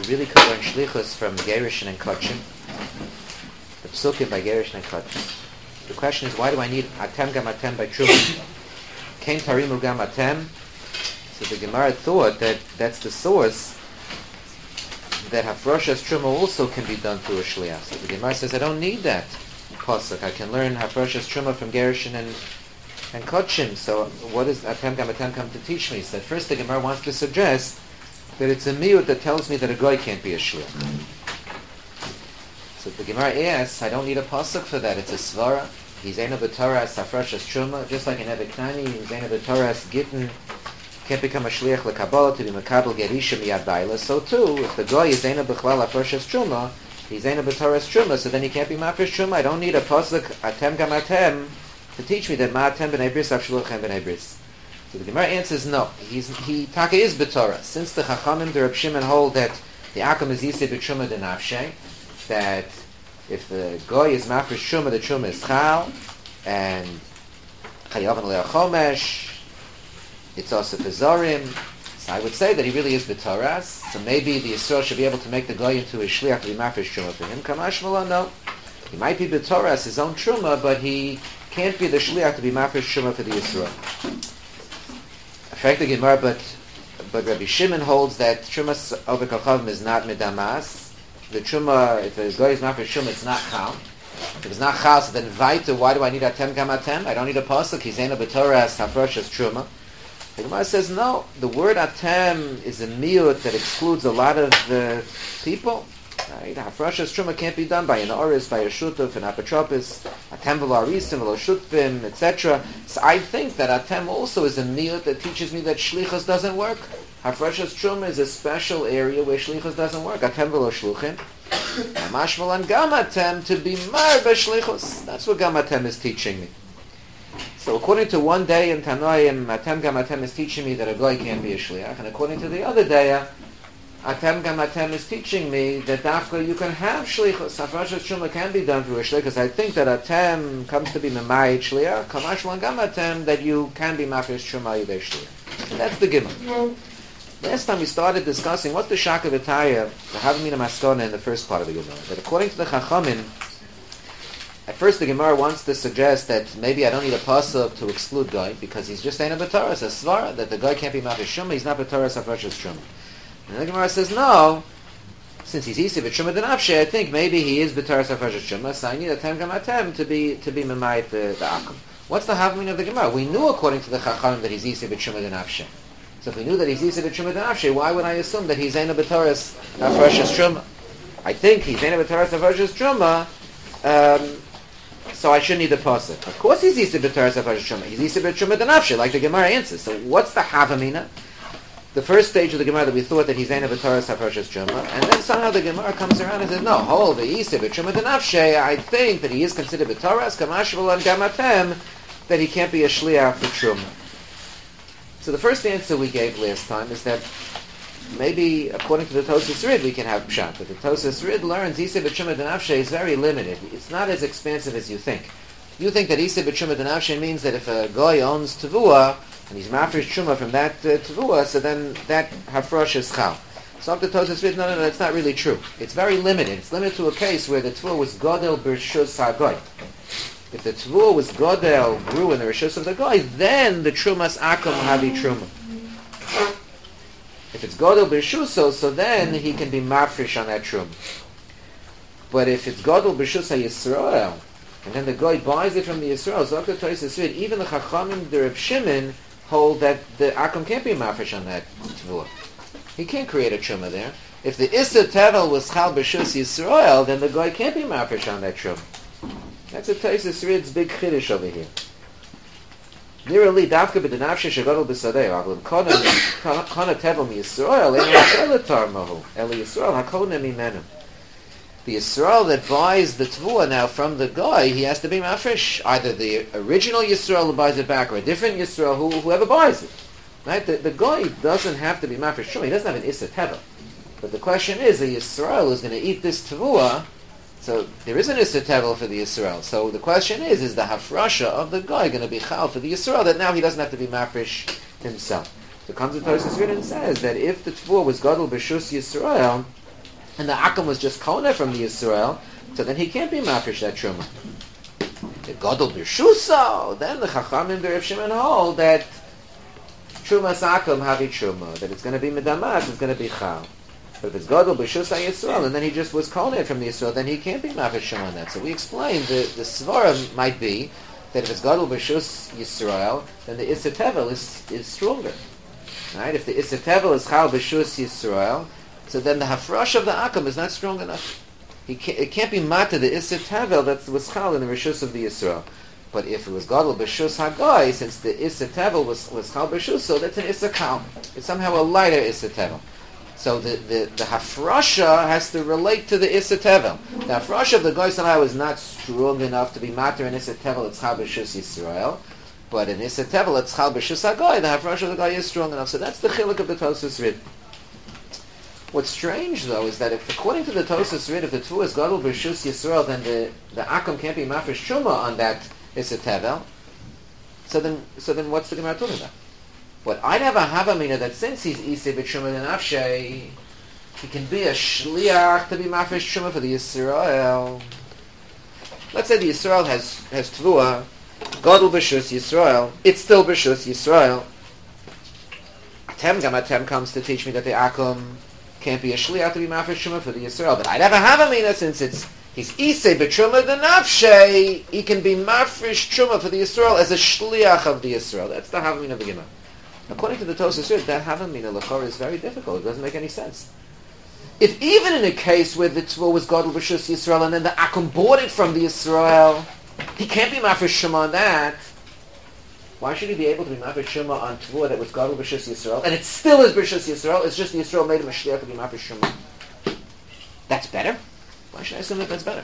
really could learn shlichus from Gerushin and Kotchin, the psukim by Gerushin and Kotchin. The question is, why do I need atem gam atem by Truma? Kain tarimu gam atem. So the Gemara thought that that's the source that Hafroshas Truma also can be done through a shliach. So the Gemara says, I don't need that pasuk. I can learn Hafroshas Truma from Gerushin and Kotchin. So what does atem gam atem come to teach me? So at first the Gemara wants to suggest that it's a miyut that tells me that a goy can't be a shliach. So the Gemara asks, I don't need a pasuk for that. It's a svara. He's ein of the Torah as Hafroshas Truma, just like in Ebeknani, he's ein of the Torah as Gittin can't become a shliach lekabbalah to be makabel gerisha miyad baila. So too, if the goy is ein of bechlal Hafroshas Truma, he's ein of the Torah's Truma, so then he can't be mafresh Truma. I don't need a pasuk atem gam atem to teach me that ma atem b'nei bris avshluchem b'nei bris. So the Gemara answers no. He taka is b'Torah. Since the Chachamim, the Reb Shimon hold that the Akum is yisei b'Truma denafshe, that if the goy is mafresh Truma, the Truma is chal, and chayavan le'achomesh, it's also bezorim. So I would say that he really is b'Torah. So maybe the Yisrael should be able to make the goy into a shliach to be mafresh Truma for him. Kamash Malon, no. He might be b'Torah his own Truma, but he can't be the shliach to be mafresh Truma for the Yisrael. The Gemara, but Rabbi Shimon holds that Trumas over Kachavim is not medamas. The Truma, if the goy is not for Truma, it's not chal. If it's not chal, so then Vaita, why do I need atem gam atem? I don't need a pasuk. He's ein of B'Torah as Hafroshas Truma. The Gemara says no. The word atem is a miyut that excludes a lot of the people. Hafroshas Truma can't be done by an oris, by a shutuf, an apotropis, atem v'lo arisim, v'lo shutfim, etc. So I think that atem also is a miyut that teaches me that shlichus doesn't work. Hafroshas Truma is a special area where shlichus doesn't work. Atem v'lo shluchim. Mashmal and gam atem to be mar b'shlichus. That's what gam atem is teaching me. So according to one day in Tanoim, atem gam atem is teaching me that a goy can't be a shliach, and according to the other day, atem gam atem is teaching me that dafka you can have shlichus. Hafroshas Truma can be done through a shlichus. I think that atem comes to be memayit shliach. Kamash gam atem that you can be mafresh Truma yidei shliach. And that's the gimel. Last time we started discussing what's the shaka v'taya, the havamina maskona in the first part of the Gemara. That according to the Chachamim, at first the Gemara wants to suggest that maybe I don't need a pasuk to exclude goy because he's just ein a b'Torah. It's a svara that the goy can't be mafresh Truma. He's not b'Torah Hafroshas Truma. And the Gemara says, no, since he's easy b'Truma denafshe, I think maybe he is b'Torah Hafroshas Truma, so I need atem gam atem to be memayit the akum. What's the havamina of the Gemara? We knew according to the Chachamim that he's easy b'Truma denafshe. So if we knew that he's easy b'Truma denafshe, why would I assume that he's ein a b'Torah Hafroshas Truma? I think he's ein a b'Torah Hafroshas Truma, so I shouldn't need the pasuk. Of course he's easy b'Torah Hafroshas Truma. He's easy b'Truma denafshe, like the Gemara answers. So what's the havamina? The first stage of the Gemara that we thought that he's ein of B'Torah Hafroshas Truma, and then somehow the Gemara comes around and says, no, hold the Yiseh B'Truma Denafshe, I think that he is considered B'Torah as Kamashval and Gamatem, that he can't be a Shliach for Truma. So the first answer we gave last time is that maybe according to the Tosas Rid we can have Pshat, but the Tosas Rid learns Yiseh B'Truma Denafshe is very limited. It's not as expansive as you think. You think that Yiseh B'Truma Denafshe means that if a Goy owns Tavua, and he's mafresh Truma from that Tavua, so then that Hafrosh is Chal. So up to Tosas Rid, no, that's not really true. It's very limited. It's limited to a case where the Tavua was Godel B'Rishus HaGoy. If the Tavua was Godel, grew in the Rishus of the Goy, then the Trumas Akum Havi Truma. If it's Godel B'Rishuso, so then he can be mafresh on that Truma. But if it's Godel B'Rishus HaYisrael, and then the Goy buys it from the Yisrael, so up to Tosas Rid, even the Chachamim, the Reb Shimon, hold that the Akum can't be mafresh on that Tavua. He can't create a Truma there. If the Issa Tevel was Chal B'Shus Yisrael, then the Goy can't be mafresh on that Truma. That's a Tosas Rid's big chiddush over here. Nearly Dafka B'Denafshe Shegodol B'Sadeh, Avlim Kona Tevel Yisrael, Eli Yisrael Mahu, Eli Yisrael HaKona Mimenu. The Yisrael that buys the Tvua now from the guy, he has to be mafresh. Either the original Yisrael who buys it back, or a different Yisrael whoever buys it. Right? The guy doesn't have to be mafresh. Sure, he doesn't have an Issa Teva. But the question is, the Yisrael is going to eat this Tvua, so there is an Issa Teva for the Yisrael. So the question is the Hafrasha of the guy going to be Chal for the Yisrael, that now he doesn't have to be mafresh himself. So comes the Tosas Rid and says that if the Tvua was Gadol B'Shus Yisrael, and the Akum was just Kona from the Yisrael, so then he can't be Mafresh that Truma. The Gadol B'Shuso, then the Chachamim B'Rav Shimon hold that Trumas Akum Havi Truma, that it's going to be Medamas, it's going to be Chal. But if it's Gadol B'Shusa Yisrael, and then he just was Kona from the Yisrael, then he can't be Mafresh on that. So we explained the Svara might be that if it's Gadol B'Shus Yisrael, then the Issa Tevel is stronger. Right? If the Issa Tevel is Chal B'Shus Yisrael, so then the Hafrash of the Akum is not strong enough. It can't be Mata, the Issa Tevel that was Chal in the Rishus of the Yisrael. But if it was Gadol B'Shus Hagoy, since the Issa Tevel was Chal B'Shus, so that's an Issa Kal. It's somehow a lighter Issa Tevel. So the Hafrasha has to relate to the Issa Tevel. The Hafrasha of the Goy Salai was not strong enough to be Mater in Issa Tevel, it's Chal B'Shus Yisrael. But in Issa Tevel, it's Chal B'Shus Hagoy, the Hafrasha of the Goy is strong enough. So that's the Chiluk of the Tosas Rid. What's strange, though, is that if, according to the Tosas Rid, if the Tvu is Gadol B'Shus Yisrael, then the Akum can't be Mafresh Truma on that Issa Tevel. So then what's the Gemara talking about? What I'd have a Havamina that since he's Isei B'Truma D'Nafshei, he can be a Shliach to be Mafresh Truma for the Yisrael. Let's say the Yisrael has Tvua, Gadol B'Shus Yisrael, it's still B'Shus Yisrael. Atem comes to teach me that the Akum can't be a Shliach to be Mafresh Truma for the Yisrael. But I'd have a Havamina since he's Isei B'Truma D'Nafshei, he can be Mafresh Truma for the Yisrael as a Shliach of the Yisrael. That's the Havamina of the Gemara. According to the Tosas Rid, that Havamina L'chora is very difficult. It doesn't make any sense. If even in a case where the Tvua was Gadol B'Shus Yisrael and then the Akum bought it from the Yisrael, he can't be Mafresh Truma on that. Why should he be able to be Mafresh Truma on Tvua that was Gadol B'Shus Yisrael? And it still is B'Shus Yisrael, it's just the Yisrael made him a Shliach to be Mafresh Truma. That's better? Why should I assume that that's better?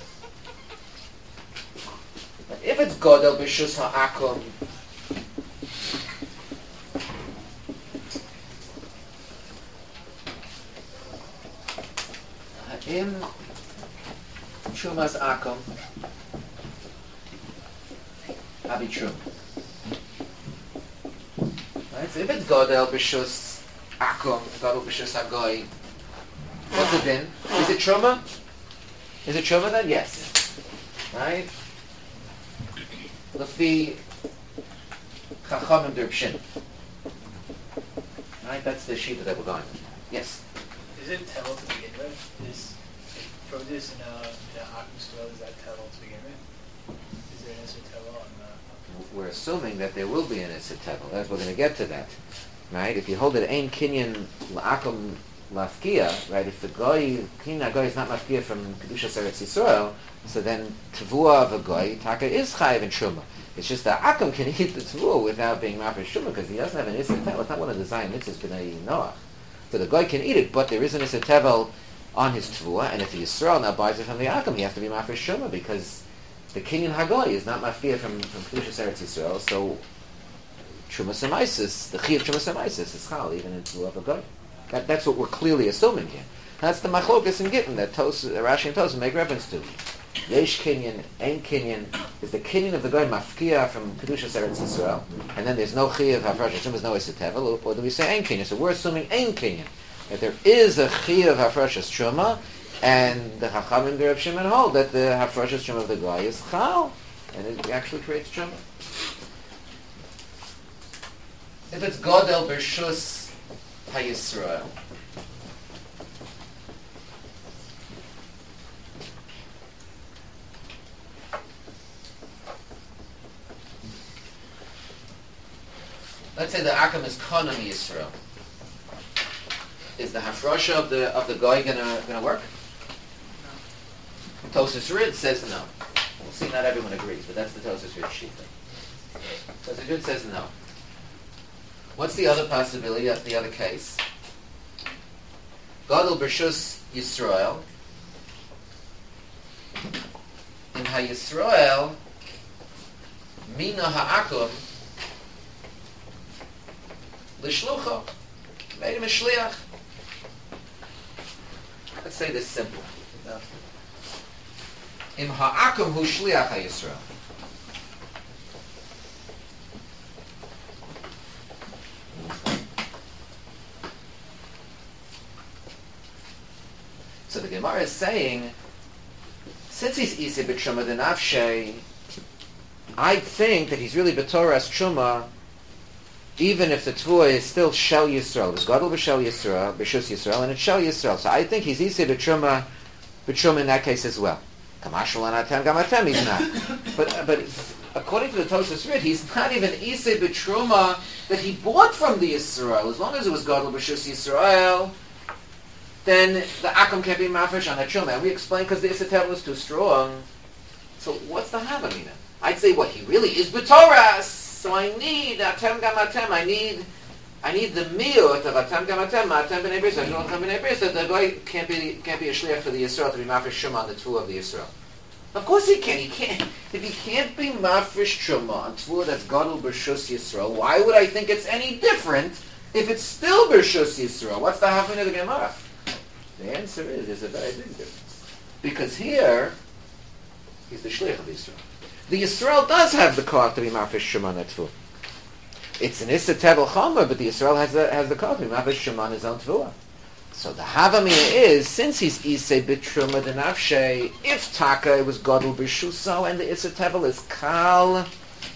But if it's Gadol B'Shus HaAkum, in Trumas Akum, Abi Trum. Right? So if it's Gadol B'Shus Akum, Gadol B'Shus Hagoy, what's it then? Is it Truma? Is it Truma then? Yes. Right? Lefi Chachamim D'Reb. Right? That's the shita that we're going with. Yes. Is it Tevel to begin with? Is produce in a Akum soil, is that Tevel to begin with? Is there an Isser Tevel on the... We're assuming that there will be an Isser Tevel. We're going to get to that. Right? If you hold it Ein Kinyan L'Akum Lafkia, right? If the Kinyan HaGoy is not Lafkia from Kedushas Eretz Yisrael, so then Tavua of a Goy, Taka is Chayiv and Truma. It's just that Akum can eat the Tavua without being Mafresh Truma because he doesn't have an Isser Tevel. It's not one of the Zion Mitzvahs B'nai Noach. So the Goy can eat it, but there is an Isser Tevel on his Tvua, and if the Yisrael now buys it from the Akum, he has to be Mafresh Truma because the Kinyan HaGoy is not Mafia from Kedushas Eretz Yisrael, so Truma Semaisis, the Chi of Truma Semaisis is Chal, even in Tvua of a Goy. That's what we're clearly assuming here. That's the Machlokas in Gittin that Rashi and Tosas make reference to. Yesh Kinyan, Ein Kinyan, is the Kinyan of the Goy Mafkia from Kedushas Eretz Yisrael, and then there's no Chi of Hafresh Hashem, there's no Isser Tevel, or do we say Ein Kinyan? So we're assuming Ein Kinyan, that there is a Chi of Hafresh Truma, and the Chachamim D'Reb Shimon hold that the Hafresh Truma of the Goy is Chal, and it actually creates Truma. If it's Godel B'Shus HaYisrael, let's say the Akum is Konam Yisrael. Is the Hafrasha of the Goy gonna work? No. Tosas Rid says no. We'll see, not everyone agrees, but that's the Tosas Rid sheet. Tosas Rid says no. What's the other possibility? The other case? Gadol B'Shus Yisrael. In HaYisrael, Mina HaAkum L'shlucha, made him a shliach. Let's say this simple. Im ha'akum hu shliach ha'Yisrael. So the Gemara is saying, since he's Isay b'Truma d'Nafshei, I think that he's really b'Torah's Truma, even if the Tvua is still Shel Yisrael. It's Gadol b'Shel Yisrael, b'Shus Yisrael, and it's Shel Yisrael. So I think he's Isay b'Truma in that case as well. Kamashal anatem gamatem, he's not. But according to the Tosfos Rid, he's not even Isay b'Truma that he bought from the Yisrael. As long as it was Gadol b'Shus Yisrael, then the Akum can't be mafish on that Truma. And we explained because the Isay was too strong. So what's the Havamina? I'd say what? He really is b'Torah. So I need atem gamatem. I need the miut of atem gamatem. Atem b'nei bris. I don't have b'nei bris. That the guy can't be a shliach for the Yisrael to be mafish Truma on the Tvua of the Yisrael. Of course he can. He can't. If he can't be mafish Truma on Tvua that's Gadol b'Shus Yisrael, why would I think it's any different if it's still b'Shus Yisrael? What's the Havamina of the Gemara? The answer is there's a very big difference. Because here, he's the shliach of Yisrael. The Yisrael does have the koach to be mafish Shema on that Tvua. It's an Issa Tevel Chomer, but the Yisrael has the koach to be mafish Shema on his own Tvua. So the Havamina is, since he's Isay b'Truma d'Nafshei, if Taka was Gadol b'Shuso and the Issa Tevel is Kal,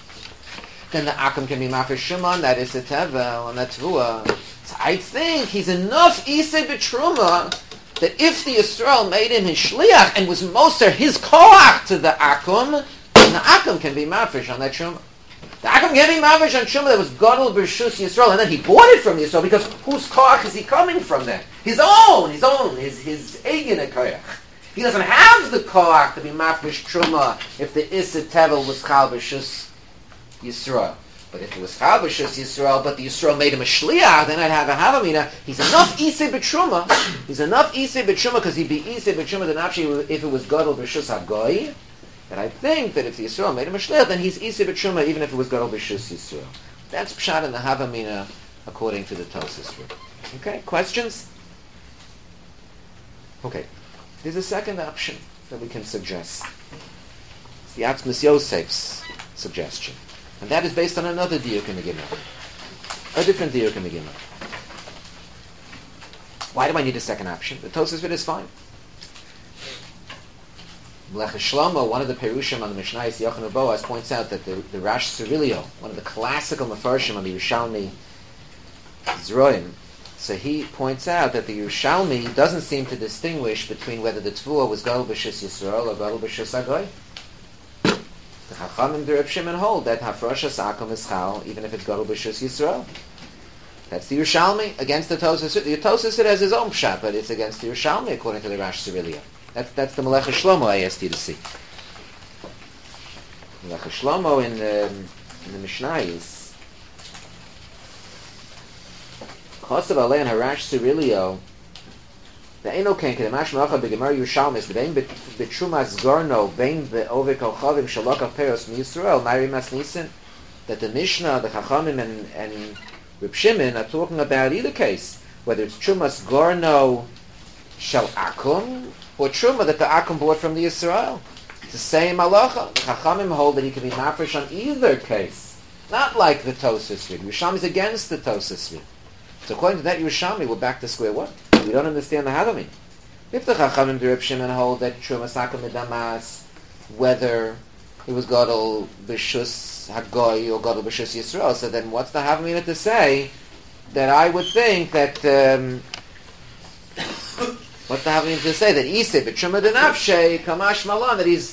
then the Akum can be mafish Shema on that Issa Tevel, on that Tvua. So I think he's enough Isay b'Truma that if the Yisrael made him his shliach and was moser his koach to the Akum, then the Akum can be mafish on that Truma. The Akum can be mafish on Truma that was Gadol b'Shus Yisrael, and then he bought it from Yisrael, because whose koach is he coming from then? His own, his Egin koach. He doesn't have the koach to be mafish Truma if the Issa Tevel was Chal b'Shus Yisrael. But if it was Chal b'Shus Yisrael, but the Yisrael made him a shliach, then I'd have a Havamina. He's enough Isay b'Truma. He's enough Isay b'Truma because he'd be Isay b'Truma the Nafshi if it was Gadol b'Shus HaGoy. And I think that if the Yisrael made him a shliach, then he's Isay b'Truma even if it was Gadol b'Shus Yisrael. That's Pshat in the Havamina according to the Tosfos Rid. Okay, questions? Okay, there's a second option that we can suggest. It's the Atzmas Yosef's suggestion. And that is based on another diuk in the Gemara. A different diuk in the Gemara. Why do I need a second option? The Tosfos Rid is fine. Melech Shlomo, one of the Perushim on the Mishnayos Yochanan Boaz, points out that the Rash Sirilio, one of the classical Mefarshim on the Yerushalmi Zroim, so he points out that the Yerushalmi doesn't seem to distinguish between whether the Tvua was Gadol b'Shus Yisrael or Gadol b'Shus HaGoy. The Chachamim, the Reb Shimon hold that Hafroshas Akum is Chal, even if it's Gadol b'Shus Yisrael. That's the Yerushalmi against the Tosfos Rid. The Tosfos Rid has his own pshat, but it's against the Yerushalmi according to the Rash Sirilio. That's the Melech Shlomo I asked you to see. Melech Shlomo in the Mishnayos, Chosav Alei and Harash Sirilio, the Eino Ken Kedemash Malacha B'Gemar Yerushalmis B'Bein B'Trumas Gorno B'Bein B'Ovek Kolchavim Shalok Peros M'Yisrael Mari Mas Nissen, that the Mishnah, the Chachamim and Reb Shimon are talking about either case, whether it's Trumas Gorno Shal Akum or Truma that the Akum bought from the Yisrael. It's the same halacha. The Chachamim hold that he can be mafresh on either case, not like the Tosfos Rid. Yerushalmi is against the Tosfos Rid. So according to that Yerushalmi, we're back to square one. We don't understand the Havamina. If the Chachamim, the Reb Shimon hold that Truma Sakum Midamas, whether it was Gadol b'Shus HaGoy or Gadol b'Shus Yisrael, so then what's the Havamina to say that I would think that what's the Havamina to say that Isay b'Truma d'Nafshei Kamash Malan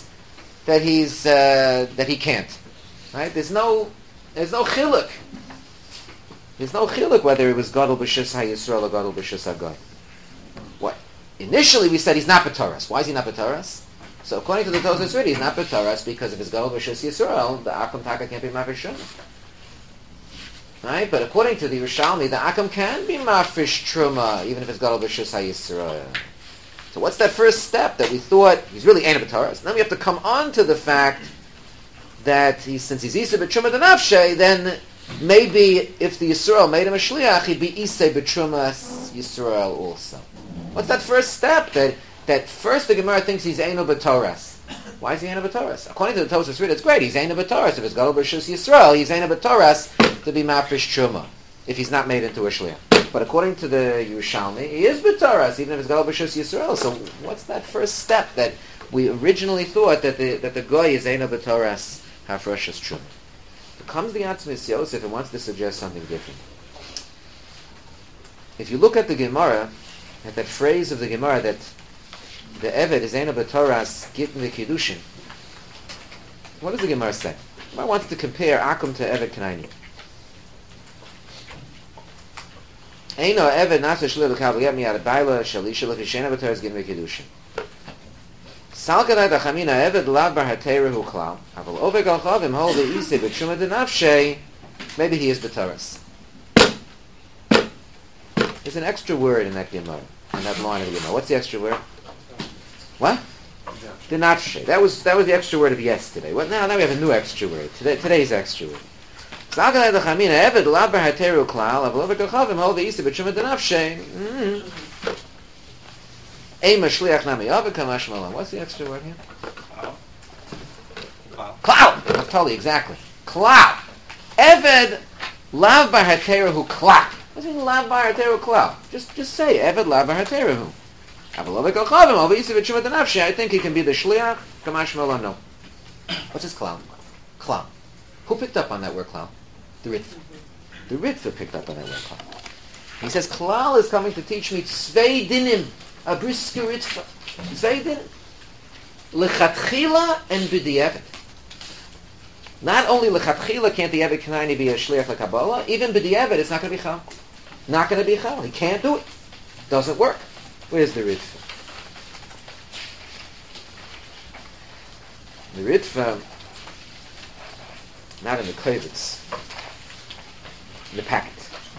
that he can't, right? There's no chiluk. There's no chiluk whether it was Gadol b'Shus HaYisrael or Gadol b'Shus HaGoy. What? Initially we said he's not b'Toras. Why is he not b'Toras? So according to the Tosfos Rid, he's not b'Toras because if it's Gadol b'Shus Yisrael, the Akum Taka can't be mafresh. Right? But according to the Yerushalmi, the Akum can be mafresh Truma even if it's Gadol b'Shus HaYisrael. So what's that first step that we thought he's really ain't b'Toras? Then we have to come on to the fact that since he's Isay b'Truma d'Nafshei, then maybe if the Yisrael made him a shliach, he'd be Isay b'Truma Yisrael also. What's that first step? That first the Gemara thinks he's Eino b'Toras. Why is he Eino b'Toras? According to the Tosfos Rid, it's great. He's Eino b'Toras. If it's Gadol b'Shus Yisrael, he's Eino b'Toras to be mafresh Truma if he's not made into a shliach. but according to the Yerushalmi, he is b'toras, even if it's gal b'shus Yisrael. So what's that first step that we originally thought that the goy is eino b'toras hafrashas truma? Comes the Atzmis Yosef and wants to suggest something different. If you look at the Gemara, at that phrase of the Gemara that the Eved is eino b'toras gittin v'kiddushin, what does the Gemara say? The Gemara wants to compare Akum to Eved Kanani. Eino Eved nasa shlir l'kav l'yab miyad bayla shalisha l'fishena b'toras gittin v'kiddushin. Salkanai dachamina Eved lav bar hatera hu klal aval ovek al chavim hol ve'isei b'tshuma denafshei, maybe he is b'toras. There's an extra word in that Gemara, in that line of the Gemara. What's the extra word? What? Denafshe. That was the extra word of yesterday. What now? Now we have a new extra word. Today's extra word. What's the extra word here? Cloud. Totally, exactly. Cloud. Eved lav bar haterehu cloud. What does it mean lav bar haterehu cloud? Just say Eved lav bar haterehu. I think he can be the shliach. Kamash Malam, no. What's his clown? Clown. Who picked up on that word clown? The Ritva. The Ritva picked up on that word clown. He says, Klal is coming to teach me Tzvei Dinim, a brisker Ritva. Tzvei Dinim. Lechatchila and B'di'evet. Not only Lechatchila can't the Eved Kanani be a shliach LeKabbalah, even B'di'evet it's not going to be chal. Not going to be chal. He can't do it. Doesn't work. Where's the Ritva? The Ritva, not in the kovitz, in the packet,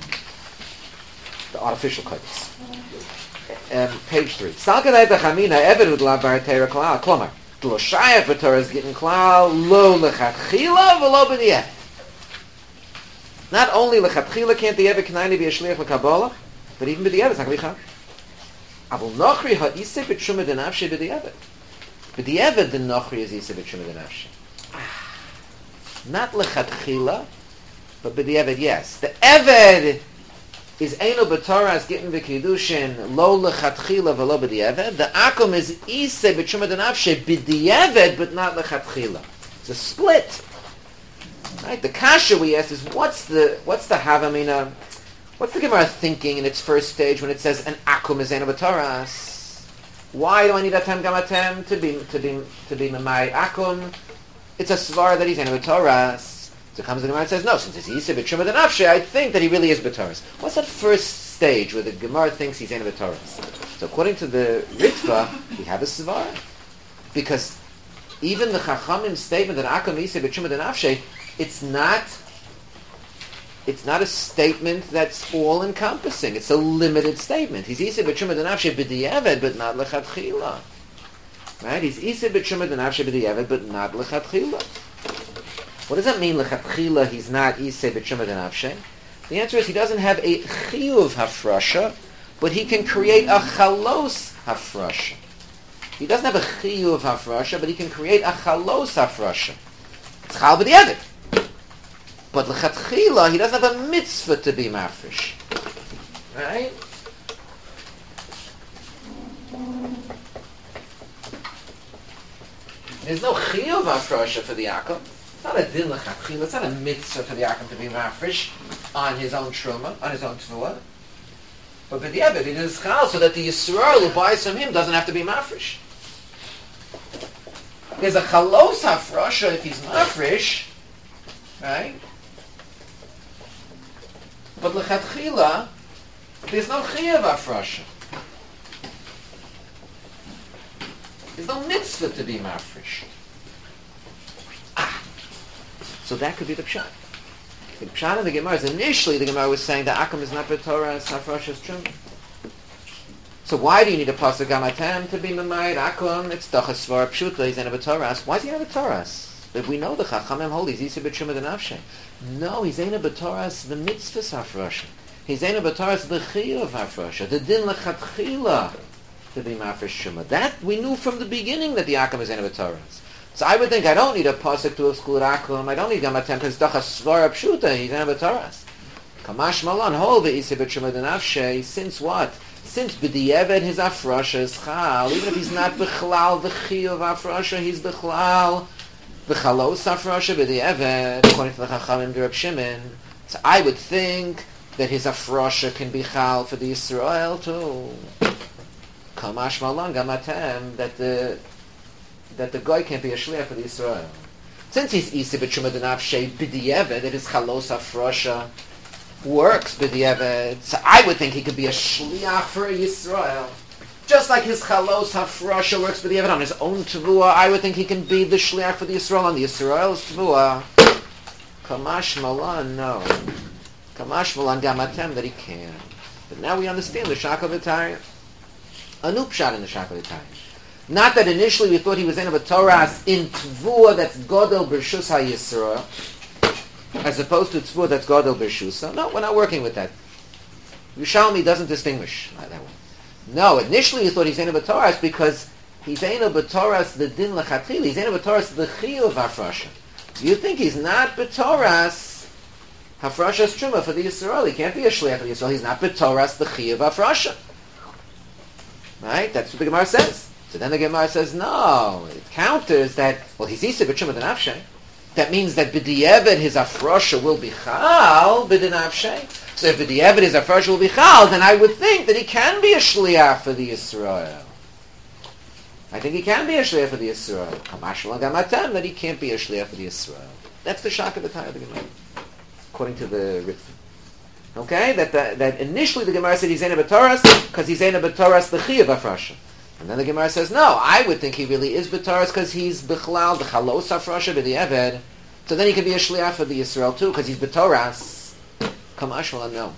the artificial kovitz. Page 3. Salkanai dachamina Eved udlav bar hatera klal. Klomar, lo shayach b'torah is getting klal lo lechatchila v'lo b'di'evet. Not only lechatchila can't the Eved Kanani be a shliach l'Kabbalah, but even b'di'evet it's not going to be chal. Avol nochri ha'isei b'tshuma denafshei b'di'evet. B'di'evet the nochri is isei b'tshuma denafshei. Not lechatchila, but b'di'evet yes. The Eved is eino b'toras gittin v'kiddushin lo lechatchila v'lo b'di'evet. The Akum is isei b'tshuma denafshei b'di'evet, but not lechatchila. It's a split. Right? The kasha we asked is what's the havamina? What's the Gemara thinking in its first stage when it says an akum is eino b'toras? Why do I need atem gamatem to be my akum? It's a svar that he's eino b'toras. So comes the Gemara and says no, since it's yiseh b'tshuma denafshei, I think that he really is b'toras. What's that first stage where the Gemara thinks he's eino b'toras? So according to the Ritva, we have a svar because even the Chachamim statement that akum yiseh b'tshuma denafshei, it's not a statement that's all-encompassing. It's a limited statement. He's Iseh b'tshuma denafshei b'di'evet, but not lechatchila. Right? He's Iseh b'tshuma denafshei b'di'evet, but not lechatchila. What does that mean, lechatchila, he's not Iseh b'tshuma denafshei? The answer is he doesn't have a chiyuv hafrasha, but he can create a chalos hafrasha. He doesn't have a chiyuv hafrasha, but he can create a chalos hafrasha. It's chal b'di'evet. But l'chatchila, he doesn't have a mitzvah to be mafresh. Right? There's no chiyuv hafrasha for the Akum. It's not a din l'chatchila. It's not a mitzvah for the Akum to be mafresh on his own truma, on his own tefillah. But b'di'evet, it is chal so that the Yisrael who buys from him doesn't have to be mafresh. There's a chalos hafrasha if he's mafresh, right? But lechatchila, there's no chiyuv hafrasha. There's no mitzvah to be mafresh. So that could be the pshat. The pshat in the Gemara is initially the Gemara was saying that Akum is not b'torah, it's hafrasha's truma. So why do you need a pasuk gamatem to be memayed Akum? It's dochas svar pshuta. He's in a b'toras. Why is he in a b'toras? But we know the Chachamim hold he's Iseh b'tshuma denafshei. No, he's eino b'toras the mitzvahs hafrasha. He's eino b'toras the chiyuv hafrasha. The din lechatchila to be mafresh shuma. That we knew from the beginning that the Akum is eino b'toras. So I would think I don't need a pasuk to exclude Akum. I don't need gamatem because dachas svara pshuta. He's eino b'toras. Kamash Malon, Hol ve'isi b'truma denafshe, since what? Since b'di'eved his afrasha is chal, even if he's not b'chlal v'chiyuv afrasha, he's b'chlal v'chalos afrasha b'di'eved, according to the Chachamim Reb Shimon. So I would think that his afrasha can be chal for the Yisrael too. Kamash Malon gamatem, that the guy can't be a shliach for the Yisrael. Since he's isi b'truma denafshe b'di'eved, that his chalos afrasha works b'di'eved, so I would think he could be a shliach for a Yisrael. Just like his chalos hafrasha works b'di'eved on his own tevuah, I would think he can be the shliach for the Yisrael on the Yisrael's tevuah. Kamash Malan, no. Kamash Malan gamatem, that he can. But now we understand the Shakal V'Tayr. A new pshat in the Shakal V'Tayr. Not that initially we thought he was in a B'Toras in tevuah that's godel b'rshus ha-Yisrael, as opposed to tzvur that's godel b'shusa. No, we're not working with that. Yerushalmi doesn't distinguish that way. No, initially you thought he's ein b'toras because he's ein b'toras the din lechatchila. He's ein b'toras the chiyuv hafrasha. You think he's not b'toras hafrasha's truma for the Yisrael? He can't be a shliach for the Yisrael. He's not b'toras the chiyuv hafrasha. Right? That's what the Gemara says. So then the Gemara says, no, it counters that. Well, he's isa b'truma denafshe. That means that b'di'eved his afrasha will be chal b'denafshe. So if b'di'eved his afrasha will be chal, then I would think that he can be a shliach for the Yisrael. I think he can be a shliach for the Yisrael. Kamash l'gamatem, that he can't be a shliach for the Yisrael. That's the Shaka V'Tayr of the Gemara, according to the Ritva. Okay, that initially the Gemara said he's ein b'toras because he's ein b'toras the chiyuv afrasha. And then the Gemara says, no, I would think he really is b'toras because he's b'chlal, the chalos afrasha b'di'eved. So then he can be a shliach for the Yisrael too because he's b'toras. Kamash Malan, no.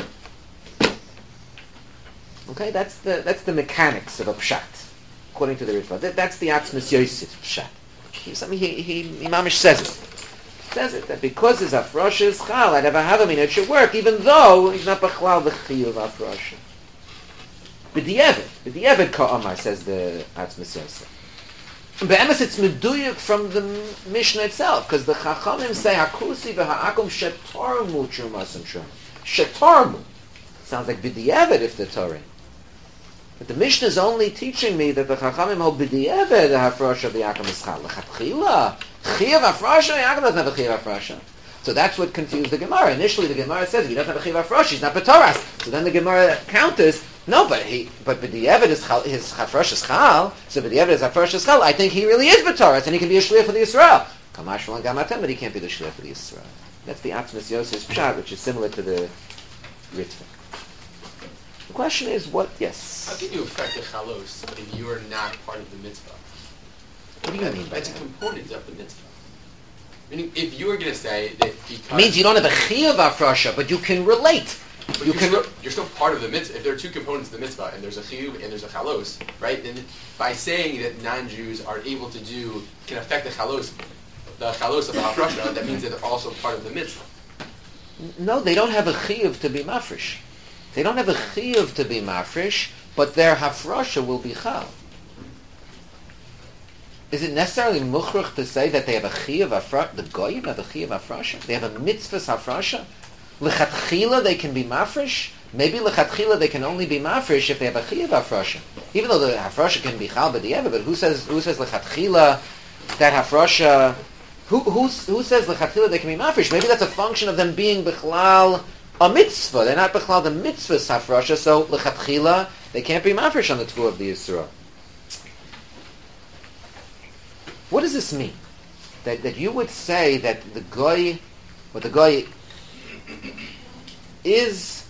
Okay, that's the mechanics of a pshat, according to the Ritva. That's the Atzmus Yosef pshat. He mamish says it. Says it, that because his afrasha is chal, I'd ever have him, it should work, even though he's not b'chlal the chiyuv afrasha. B'di'eved ka'amar, says the Atzmus Yosef. Be'emes it's meduyuk from the Mishnah itself, because the Chachamim say hakusi v'ha'akum shetarmu trumas and trum. Shetarmu sounds like b'di'eved if the Torah. But the Mishnah is only teaching me that the Chachamim hold b'di'eved the hafrasha v'yakum is chal. L'chatchila chiyav hafrasha, Yaakov doesn't have a chiyav hafrasha. So that's what confused the Gemara. Initially the Gemara says if he doesn't have a chiyav hafrasha, he's not b'toras. So then the Gemara counters, no, but b'di'eved is his hafrasha is chal, so b'di'eved is hafrasha is chal, I think he really is b'toras, and he can be a shliach for the Yisrael. Kamash Malan gamatem, but he can't be the shliach for the Yisrael. That's the Atzmus Yosef's pshat, which is similar to the Ritva. The question is, what, yes? How can you affect the chalos if you are not part of the mitzvah? What do you mean by That's that? a component of the mitzvah. Meaning, if you were going to say that because... It means you don't have a chiyav hafrasha, but you can relate. But You you're still part of the mitzvah. If there are two components of the mitzvah, and there's a chiyuv and there's a chalos, right? Then by saying that non-Jews are able to can affect the chalos of the hafrasha, that means that they're also part of the mitzvah. No, they don't have a chiyuv to be mafresh. They don't have a chiyuv to be mafresh, but their hafrasha will be chal. Is it necessarily muchrach to say that they have a chiyuv hafrasha? The goyim have a chiyuv hafrasha? They have a mitzvah hafrasha? Lechatchila they can be mafresh? Maybe lechatchila they can only be mafresh if they have a chiyuv hafrasha. Even though the hafrasha can be chal b'di'eved, but who says lechatchila that hafrasha? Who says lechatchila they can be mafresh? Maybe that's a function of them being bichlal a mitzvah. They're not bichlal the mitzvah's hafrasha, so lechatchila they can't be mafresh on the tvur of the Yisra. What does this mean? That you would say that the goy is,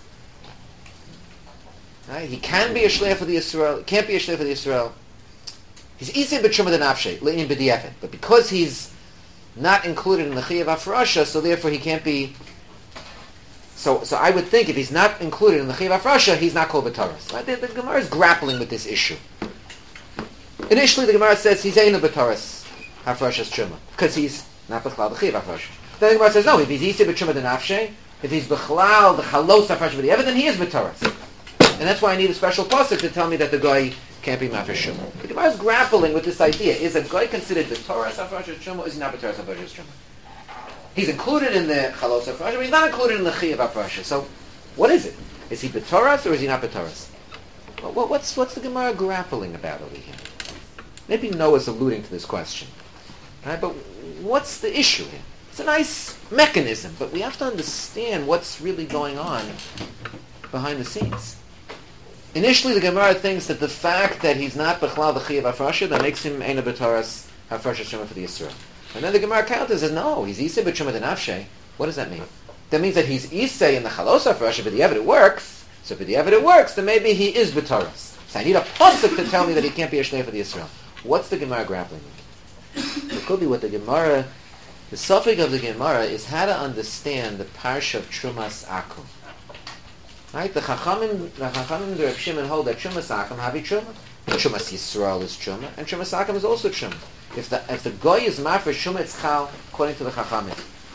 right, he can be a shliach for the Yisrael, can't be a shliach for the Yisrael. He's isay b'truma denafshe, le'in b'di'efet. But because he's not included in the chiyav hafrasha, so therefore he can't be. So I would think if he's not included in the chiyav hafrasha, he's not called b'toras. Right? The Gemara is grappling with this issue. Initially, the Gemara says he's ein b'toras hafrashas truma because he's not b'chlal the chiyav hafrasha. Then the Gemara says no, if he's isay b'truma denafshe, if he's b'chlal the chalos hafrasha b'di'efet, then he is b'toras. And that's why I need a special pasuk to tell me that the guy can't be mafresh truma. The Gemara is grappling with this idea: is a guy considered b'toras hafrashas truma, or is he not b'toras hafrashas truma? He's included in the Chalos HaFrasha, but he's not included in the Chiyav HaFrasha. So, what is it? Is he B'Toras or is he not B'Toras? Well, what's the Gemara grappling about over here? Maybe Noah's alluding to this question. Right? But what's the issue here? It's a nice mechanism, but we have to understand what's really going on behind the scenes. Initially, the Gemara thinks that the fact that he's not B'chlal the Chiyav HaFrasha, that makes him Eina B'Toras HaFrasha Shema for the Yisrael. And then the Gemara counters and says, no, he's Isay B'Truma D'Nafshe. What does that mean? That means that he's Isay in the Chalos HaFrasha, but the evidence works. So if the evidence works, then maybe he is B'Toras. So I need a pasuk to tell me that he can't be a Shnei for the Yisrael. What's the Gemara grappling with? It could be what the Gemara, the suffix of the Gemara is how to understand the parsha of Trumas Akum. Right? The Chachamim, the Reb Shimon hold that Trumas Akum havi Truma. Trumas Yisrael is Truma, and Trumas Akum is also Truma. If the goy is mafresh Truma, it's Chal, according to the Chachamim.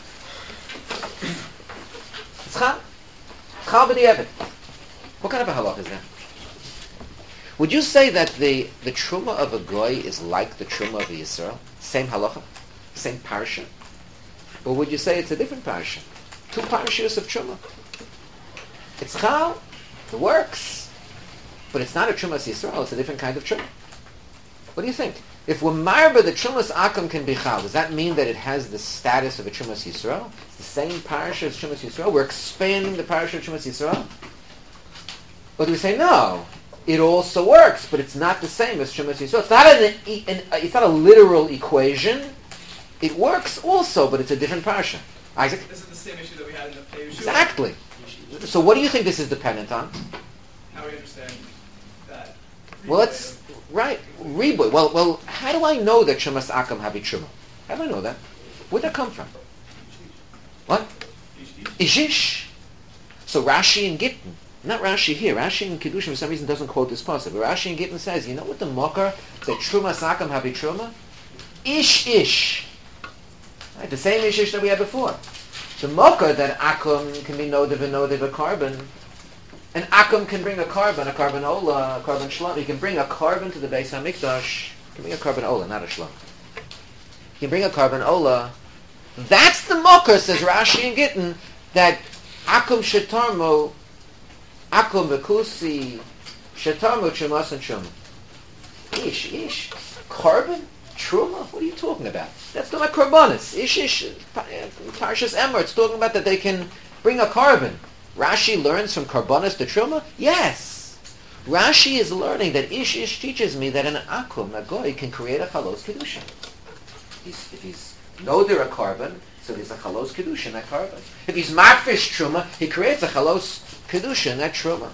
It's Chal. Chal b'di'evet. What kind of a halach is that? Would you say that the Truma of a goy is like the Truma of a Yisrael? Same halacha? Same parsha? Or would you say it's a different parsha? Two parshas of Truma. It's Chal, it works, but it's not a Trumas Yisrael, it's a different kind of Truma. What do you think? If we're marba, the Trumas Akum can be Chal, does that mean that it has the status of a Trumas Yisrael? It's the same parsha as Trumas Yisrael? We're expanding the parsha of Trumas Yisrael? Or do we say, no, it also works, but it's not the same as Trumas Yisrael. It's not a literal equation. It works also, but it's a different parsha. Isaac? This is the same issue that we had in the Pei Yeshua. Exactly. So what do you think this is dependent on? How we understand that. Well, it's right. Riboy. Well, how do I know that Trumas Akum havi Truma? How do I know that? Where'd that come from? What? Ishish. So Rashi and Gittin. Not Rashi here. Rashi in Kedushin for some reason doesn't quote this passage. But Rashi in Gittin says, you know what the Mokar that Trumas Akum havi Truma? Ish. Right? The same ish that we had before. The Mokar that Akum can be Nodev and Nodev a carbon. And Akum can bring a carbon ola, a carbon shlam. He can bring a carbon to the Beis HaMikdash. He can bring a carbon ola, not a shlam. He can bring a carbon ola. That's the Mokar, says Rashi and Gittin, that Akum shetarmo, Akum v'kusi, shetarmo chumas and truma. Ish. Carbon? Truma? What are you talking about? That's not like Karbonis. Ish. Parshas Emor. It's talking about that they can bring a carbon. Rashi learns from Karbonis to Truma? Yes. Rashi is learning that Ish teaches me that an Akum, a goy, can create a Chalos Kedushin. If he's Noder a carbon, so there's a Chalos Kedushin, that carbon. If he's Mafresh Truma, he creates a Chalos Kedushin, that Truma.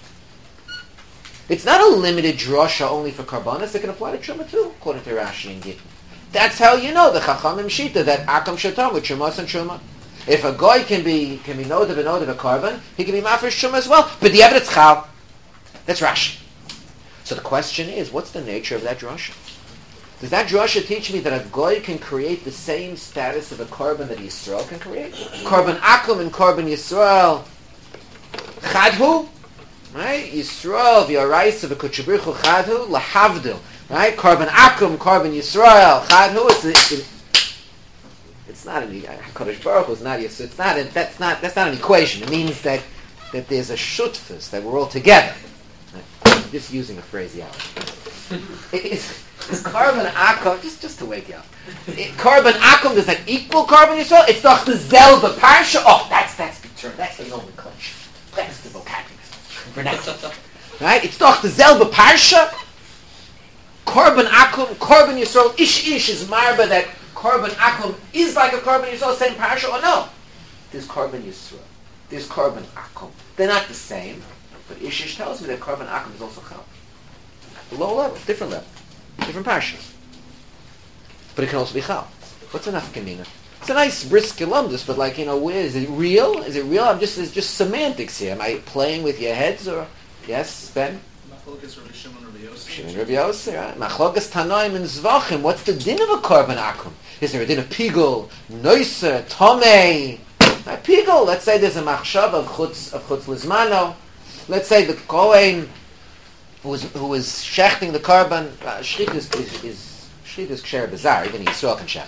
It's not a limited drasha only for Karbonis, it can apply to Truma too, according to Rashi and Gittin. That's how you know the Chachamim Shita, that Akum Shatam with Trumas and Truma. If a goy can be Nodev and Nodev a carbon, he can be Mafresh Truma as well. But the evidence Chal. That's Rashi. So the question is, what's the nature of that drasha? Does that drasha teach me that a goy can create the same status of a carbon that Yisrael can create? Carbon Akum and carbon Yisrael. Chadhu? Right? Yisrael, v'yaraisa, v'kutshabrichu, chadhu, lahavdil. Right? Carbon Akum, carbon Yisrael, chadhu. It's not an Kodesh Baruch Hu is not Yisrael. That's not an equation. It means that there's a shutfus, that we're all together. I'm just using a phraseology. Is carbon Akum, just to wake you up. Carbon Akum, does that equal carbon Yisrael? It's doch the Zelda Parsha. Oh, that's the term. That's the nomenclature. That's the vocabulary. Right? It's doch the Zelda Parsha. Carbon Akum, carbon Yisrael, ish is marba that carbon Akum is like a carbon Yisrael, same Parsha, or no? There's carbon Yisrael. There's carbon Akum. They're not the same, but ish tells me that carbon Akum is also Chal. Low level, different Parsha. But it can also be Chal. What's enough Kamina? It's a nice brisk Kilamdus, but where is it real? Is it real? It's just semantics here. Am I playing with your heads, or yes, Ben? Machlokas Rabbi Shimon Rabbi Yossi. Shimon Rabbi Yossi, right? Machlokas Tanoim and Zvachim. What's the din of a carbon Akum? Is there a din of Pigul, Noiser, Tomei? Pigul, let's say there's a machshav of Chutz Lizmano. Let's say the Kohen who is shechting the carbon, Shchit is Ksher Bazar, even Yisrael can shech.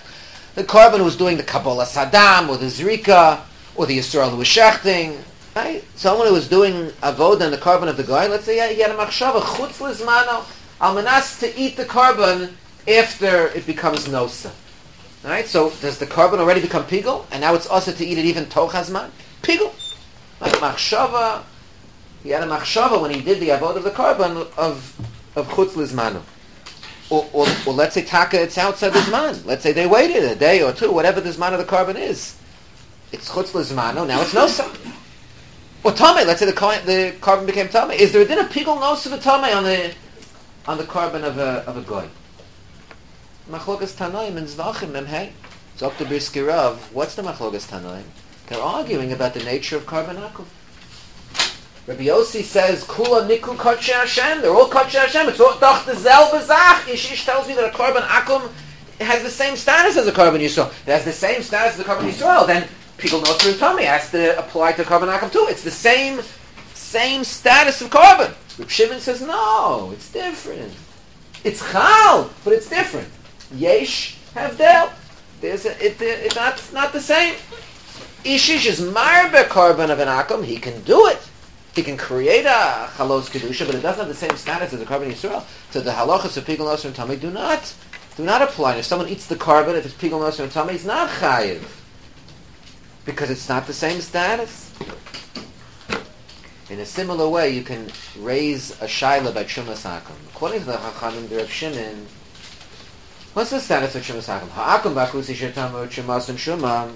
The Korban who was doing the Kabbalah Saddam, or the Zrika, or the Yisrael who was shechting, right? Someone who was doing avodah in the Korban of the guy, let's say he had a machshava, chutz lizmano, al manas to eat the Korban after it becomes nosa. Right? So does the Korban already become pigul, and now it's also to eat it even toch hazman? Pigul. Like machshava, he had a machshava when he did the avodah of the Korban of chutz lizmano. Or let's say taka, it's outside the zman. Let's say they waited a day or two, whatever the zman of the Korban is. It's chutz lizmano, now it's nosa. Or tamei, let's say the Korban became tamei. Is there a din of pigul nosa of tamei on the Korban of a goy? Machlokas Tanoim and Zvachim Memhei. So up to Birskirav, what's the Machlokas Tanoim? They're arguing about the nature of Korban Akum. Rabbi Yossi says, Kula Niku Kodshe Hashem. They're all Kodshe Hashem. It's all Doch the Zel Bezach. Ish tells me that a Korban Akum has the same status as a Korban Yisrael. It has the same status as a Korban Yisrael. Then Pigul Noser and Tomei has to apply to Korban Akum too. It's the same status of Korban. Reb Shimon says, no, it's different. It's Chal, but it's different. Yesh Havdel. It's not the same. Ishish is marbe Korban of an Akum. He can do it. He can create a Chalos Kedusha, but it doesn't have the same status as a Korban Yisrael. So the halachas of Pigul Noser and Tamei do not apply. If someone eats the Korban, if it's Pigul Noser and Tamei, he's not Chayiv. Because it's not the same status. In a similar way, you can raise a Shaila by Trumas Akum. According to the Chachamim, the Reb Shimon, what's the status of Trumas Akum? Ha'akum b'akusi shetamu Trumas and Shumam.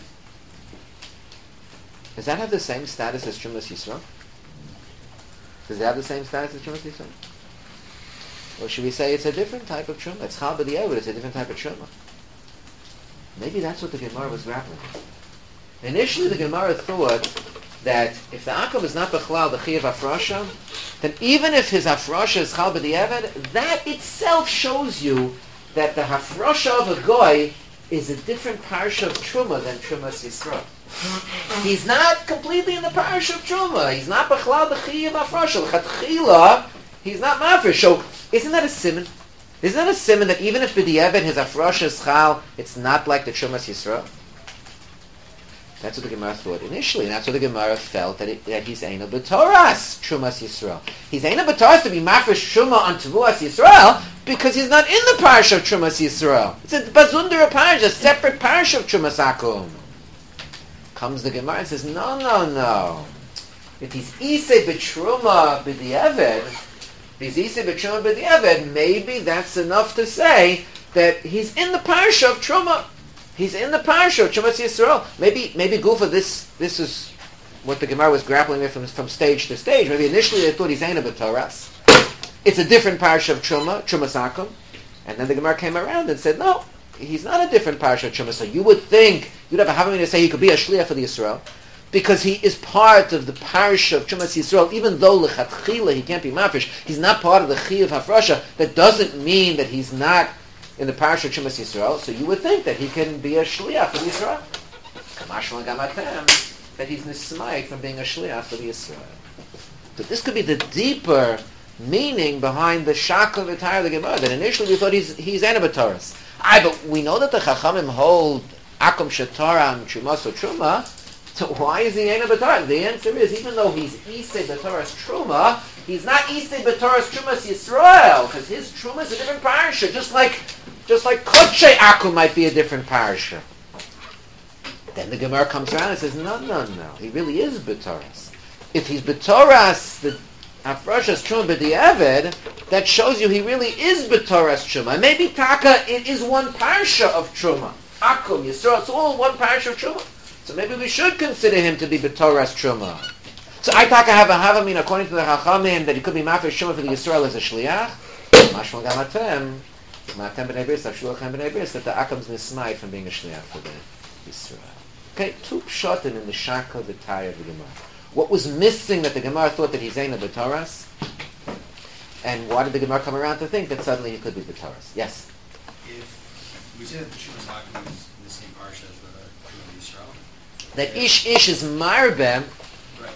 Does that have the same status as Trumas Yisrael? Does it have the same status as Trumas Yisrael? Or should we say it's a different type of Truma? It's Chal b'di'eh, but it's a different type of Truma. Maybe that's what the Gemara was grappling with. Initially, the Gemara thought that if the Akum is not Bechlal, the Chiyav Afrasha, then even if his Afrasha is Chal b'di'eh, that itself shows you that the Hafrasha of a Goy is a different parsha of Truma than Trumas Yisrael. He's not completely in the parish of Truma. He's not Bechlal the Chiyav Afrasha. L'chatchila, he's not Mafresh. So, isn't that a siman? Isn't that a siman that even if B'di'evet his Afrasha is Chal, it's not like the Trumas Yisrael? That's what the Gemara thought initially, and that's what the Gemara felt that he's Eino B'Toras Trumas Yisrael. He's Eino B'Toras to be Mafresh Truma on Tevuas Yisrael because he's not in the parish of Trumas Yisrael. It's a Bazundera parish, a separate parish of Trumas Akum. Comes the Gemara and says, no. If he's Isei B'Truma B'Di'evet, maybe that's enough to say that he's in the parsha of Truma. He's in the parsha of Trumas Yisrael. Maybe Gufa, this is what the Gemara was grappling with from stage to stage. Maybe initially they thought he's Eina B'Toras. It's a different parsha of Trumas Akum. And then the Gemara came around and said, no, he's not a different parsha of Truma. So you would think, you'd have a havamina to say he could be a shliach for the Yisrael, because he is part of the parsha of Trumas Yisrael, even though lechatchila he can't be mafresh. He's not part of the Chiyav Hafrasha. That doesn't mean that he's not in the parsha of Trumas Yisrael. So you would think that he can be a shliach for the Yisrael. Kamashal gamatem, that he's nismayik from being a shliach for the Yisrael. So this could be the deeper meaning behind the shakal of the entire the Gemara. That initially we thought he's Anabataras. But we know that the Chachamim hold Akum Shataram Trumas or Truma. So why is he Anabataras? The answer is, even though he's Isei Bataras Truma, he's not Isei Bataras Trumas Yisrael, because his Truma is a different parsha, just like Kodshe Akum might be a different parsha. Then the Gemara comes around and says, no, he really is Bataras. If he's Bataras, the Afrashas Truma B'di'evet, that shows you he really is B'toras Truma. Maybe Taka, it is one parsha of Truma. Akum, Yisrael, it's all one parsha of Truma. So maybe we should consider him to be B'toras Truma. So I Taka have a havamina according to the Chachamim that he could be Mafresh Truma for the Yisrael as a Shliach. Mashmal Gamatem, Matem B'nei Bris, Avshulachem B'nei Bris, that the Akam's nismai from being a Shliach for the Yisrael. Okay, two pshatim in the Shakal V'taya of the Gemara. What was missing that the Gemara thought that he's Eina B'Toras? And why did the Gemara come around to think that suddenly he could be B'Toras? Yes? If we say that the Trumas Akum is in the same parsha as the Trumas Yisrael, that Ish is Marbem. right,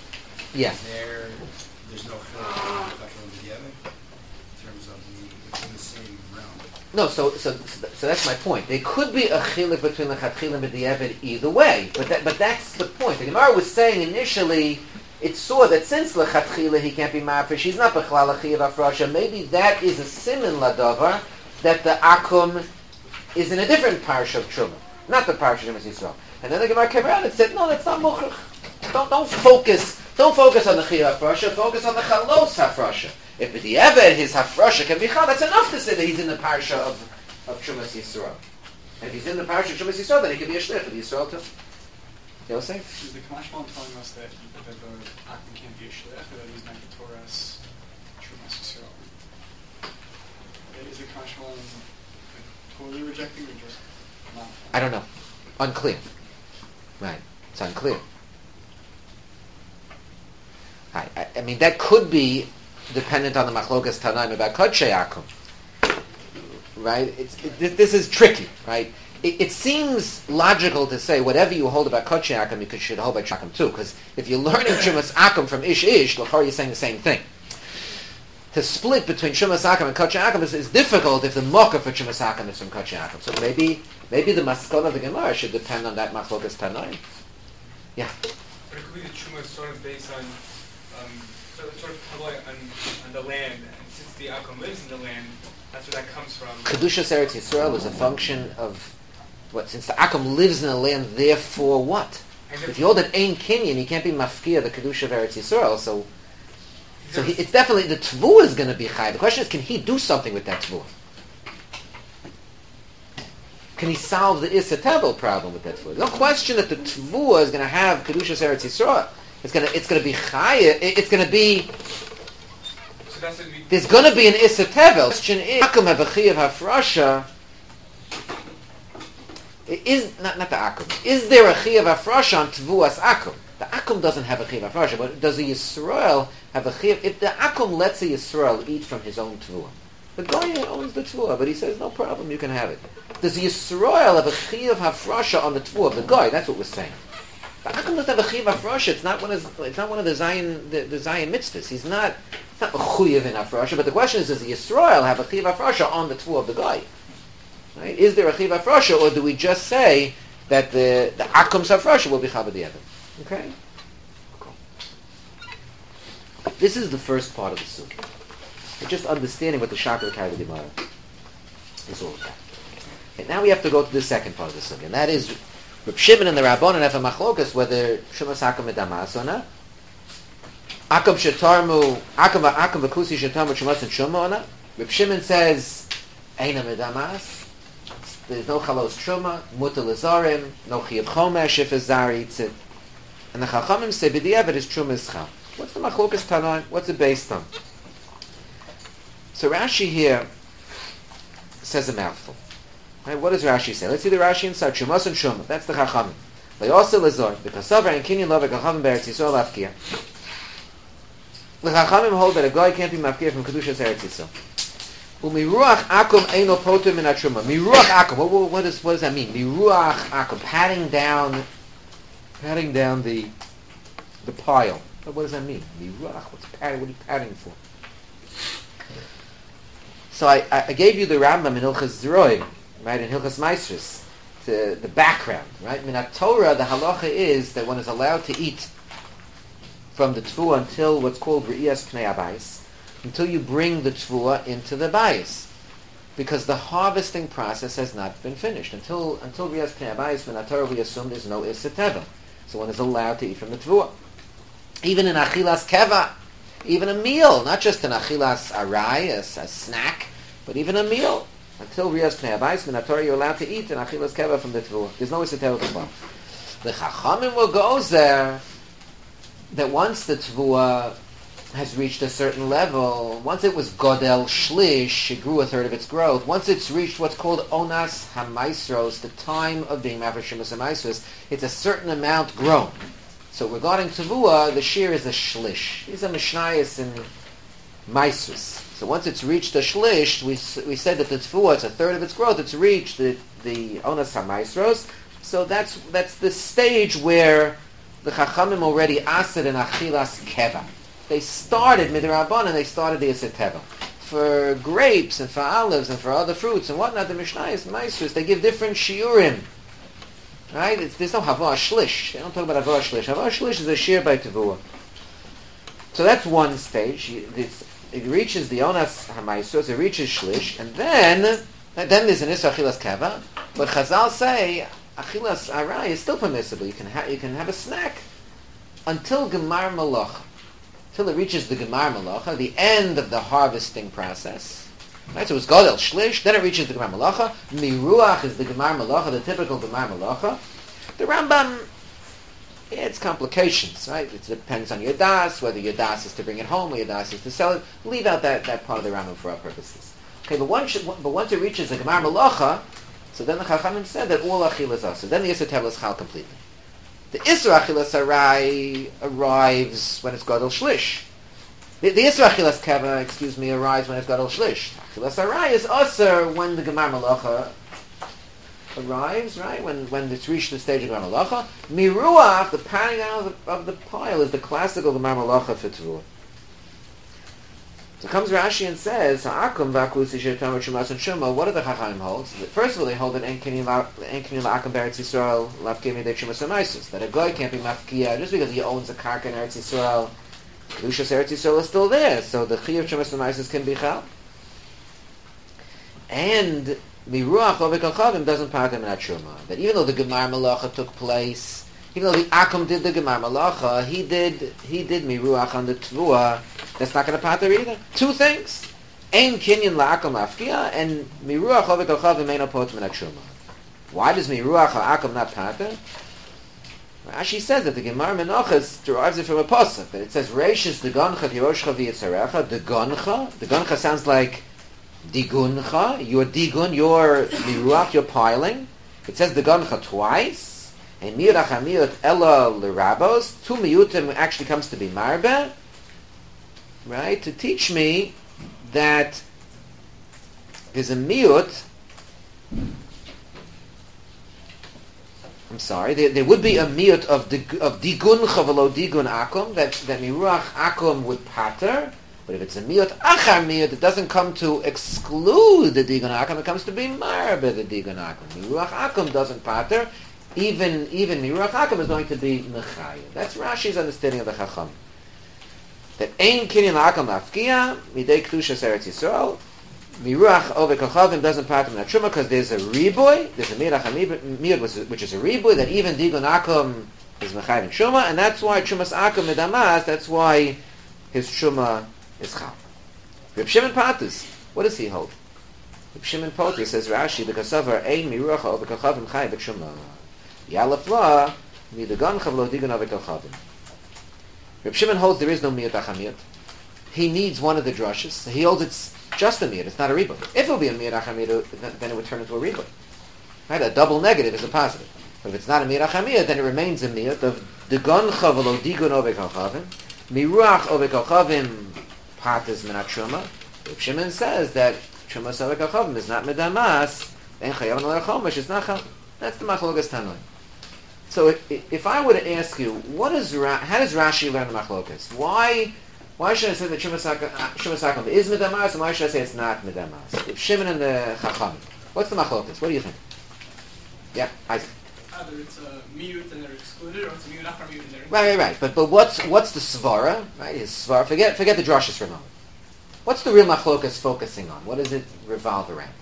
Yeah. there's no Chilul in terms of the same realm. No, so that's my point. There could be a chiluk between the chatchila and b'diavad either way, but that's the point. The Gemara was saying initially it saw that since lechatchila he can't be ma'afish, he's not b'chlal achiyav afrasha. Maybe that is a siman ladavar that the akum is in a different parsha of truma, not the parsha of Yisrael. And then the Gemara came around and said, no, that's not muchach. Don't focus on the chiyav afrasha. Focus on the chalos hafrasha. If b'diavad his hafrasha can be chal, that's enough to say that he's in the parsha of Trumas Yisrael. And if he's in the parsha of Trumas Yisrael, then he can be a shlich of Yisrael too. You know what I'm saying? Is the Kamashmal telling us that the Akim can't be a shlich, or that he's not the Torah's Trumas Yisrael? Is the Kamashmal totally rejecting or just not? I don't know. Unclear. Right. It's unclear. I mean, that could be dependent on the machlokas Tanaim about Kodshei Akum. Right? This is tricky, right? It seems logical to say whatever you hold about Kodshei Akum, you should hold about Akum too, because if you're learning Shumas Akum from Ish, l'chor you're saying the same thing. To split between Shumas Akum and Kodshei Akum is difficult if the mocha for Shumas Akum is from Kodshei Akum. So maybe the maskon of the Gemara should depend on that machlokas Tanaim. Yeah. But it could be the Truma is sort of based on sort of on the land, and since the Akum lives in the land, that's where that comes from. Kedushas Eretz Yisrael is a function of what? Since the Akum lives in the land, therefore what? If you hold an Ein Kinyan, you can't be mafkia the Kedusha of Eretz Yisrael. So it's definitely the Tvuah is going to be chai. The question is, can he do something with that Tvuah? Can he solve the Issa Tebel problem with that Tvuah? No question that the Tvuah is going to have Kedushas Eretz Yisrael. It's going to be chai. It's going to be. So that's going to be. There's going to be an Issa Tebel. The question is, Akum have a Chiyav Hafrasha. Is not the Akum. Is there a Chiyav Hafrasha on Tvuas Akum? The Akum doesn't have a Chiyav Hafrasha, but does a Yisrael have a Chiyav? If the Akum lets a Yisrael eat from his own Tvuah, the Goy owns the Tvuah, but he says, no problem, you can have it. Does the Yisrael have a Chiyav Hafrasha on the Tvuah of the Goy? That's what we're saying. The Akum doesn't have a Chiyav Hafrasha. It's not one of the Zion mitzvahs. He's not a Chiyav in Hafrasha, but the question is, does the Yisrael have a Chiyav Hafrasha on the Tvuah of the Goy? Right? Is there a Chiyav Hafrasha, or do we just say that the Akum's Hafrasha will be Chabad Yevim? Okay? Cool. This is the first part of the sukkah. Just understanding what the Shakar Kai Gemara is all about. Okay, now we have to go to the second part of the sukkah, and that is Reb Shimon and the Rabbanan have a machlokas whether Shumas Akum Medamas or not. Akum v'kusi shetarmu Shumas and Shuma or not. Reb Shimon says Eina Medamas. There's no chalos Shuma, Mutal Azarim, no Chiyav Chomesh if a Zar eats it. And the Chachamim say b'diavad is Truma is Chal. What's the machlokas Tanaim? What's it based on? So Rashi here says a mouthful. Right, what does Rashi say? Let's see the Rashi inside. Shumas and Shuma. That's the Chachamim. Le'osel lezor. B'kasavar and kinyan lo v'chachamim be'eretz Yisrael afkia. The Chachamim hold that a guy can't be mafkia from Kedushas Eretz Yisrael. U'miruach akum eino potem min ha'truma. Miruach akum. What does that mean? Miruach akum. Patting down the pile. What does that mean? Miruach. What are you patting for? So I gave you the Rambam in Hilchas Zroim, right, in Hilchas Maisris, the background, right? Minat Torah, the halacha is that one is allowed to eat from the tfuah until what's called Re'iyas Pnei Abayis, until you bring the tfuah into the bayis, because the harvesting process has not been finished. Until Re'iyas Pnei Abayis, Minat Torah, we assume there's no Issa Teva. So one is allowed to eat from the tfuah. Even in Achilas Keva, even a meal, not just an Achilas Arai, a snack, but even a meal. Until Riyas Pnei Abayis, Minat Torah, you're allowed to eat an Achilas Keva from the Tvuah. There's no Issa Teva Tvuah. The Chachamim will go there that once the Tvuah has reached a certain level, once it was Godel Shlish, it grew a third of its growth, once it's reached what's called Onas HaMaisros, the time of being Mafreshimus HaMaisros, it's a certain amount grown. So regarding Tvuah, the shear is a Shlish. These are Mishnayos in Maisros. So once it's reached the shlish, we said that the tfuah, it's a third of its growth, it's reached the onas hamaisros. So that's the stage where the chachamim already asid and achilas keva. They started midrabanan, they started the Issa Teva. for grapes and for olives and for other fruits and whatnot, the Mishnayos, the Maestros, they give different shiurim. Right? There's no Havah Shlish. They don't talk about Havah Shlish. Havah Shlish is a shir by Tevuah. So that's one stage. It reaches the Onas HaMaestros, it reaches Shlish, and then there's an Isra Achilas Keva, but Chazal say Achilas Arai is still permissible. You can have a snack until Gemar Malacha. Till it reaches the Gemar Malacha, the end of the harvesting process. Right, so it's Godel Shlish, then it reaches the Gemar Malacha. Miruach is the Gemar Malacha, the typical Gemar Malacha. The Rambam, it's complications, right? It depends on your das, whether your das is to bring it home or your das is to sell it. Leave out that part of the Rambam for our purposes. Okay, but once it reaches the Gemar Malacha, so then the Chachamim said that all Achilas are. So then the Isra Tevel is Chal completely. The Isra Achilas Arai arrives when it's Gadol Shlish. The Isra Achilas Keva, arrives when it's Gadol Shlish. Achilas Arai is Aser when the Gemar Malacha arrives, right? When it's reached the stage of Gemar Malacha. Miruach, the panning out of the pile, is the classical Gemar Malacha for Tevuah. So comes Rashi and says, "Ha'akum v'akus yisher tamer shumas and shuma." What do the Chachamim hold? First of all, they hold that en kinyan la'akum be'Eretz Yisrael lafkei midei shumas and that a guy can't be mafkia just because he owns a karka in Eretz Yisrael. Kedushas Eretz Yisrael is still there, so the chiyuv shumas and can be chal. And miruach ovek al-chavim doesn't part him in that shuma. That even though the Gemar Malacha took place, even though the Akum did the Gemar Malacha, he did miruach on the Tevuah. That's not going to pater either. Two things: ein kinyan la'akum afkia, and miruach ovek al-chavim eino potem in shuma. Why does miruach ha'akum not pater? Rashi says that the Gemar Menachos derives it from a pasuk that it says reishis the goncha v'yoscha v'yitzarecha. The goncha sounds like diguncha. Your digun, your miruach, your piling. It says the goncha twice. And miyut achamiyut ella l'rabos. Two miyutim actually comes to be marbe. Right? To teach me that there's a miyut. I'm sorry. There would be a miyut of digun chavalo digun akum that miruach akum would pater. But if it's a miyut achar miyut, it doesn't come to exclude the digun akum. It comes to be marbe the digun akum. Miruach akum doesn't pater. Even miruach akum is going to be mechayim. That's Rashi's understanding of the Chacham. That ein kinyan la'akum la'afkia midei kedushas Eretz Yisrael. Miruach ovek al-chavim doesn't part in that truma because there's a riboy, there's a miyud which is a riboy that even digun akum is mechayim in truma, and that's why trumas akum medamas. That's why his truma is chal. Reb Shimon Patus, what does he hold? Reb Shimon Patus says Rashi because of her ein miruach ovek al-chavim chayim b'truma. Yalef la midagan chavlo digun ovek al-chavim. Reb Shimon holds there is no miyut achamiyut. He needs one of the drushes. He holds it's just a miyut. It's not a riboy. If it would be a miyut achamiyut, then it would turn into a riboy. Right? A double negative is a positive. But if it's not a miyut achamiyut, then it remains a miyut of digon chavalo digun ovek al-chavim. Miruach ovek al-chavim patas minat truma. Reb Shimon says that truma ovek al-chavim is not medamas. En chayav al chomesh is not chal. That's the machlokas tanoi. So if I were to ask you, how does Rashi learn the machlokas? Why should I say that Shumas Akum is medamas, and why should I say it's not medamas? If Shimon and the Chacham, what's the machlokas? What do you think? Yeah, Isaac. Either it's a miyut and they're excluded, or it's a miyut after miyut and they're Right. But what's the svara? Right, his svara. Forget the drushes for a moment. What's the real machlokas focusing on? What does it revolve around?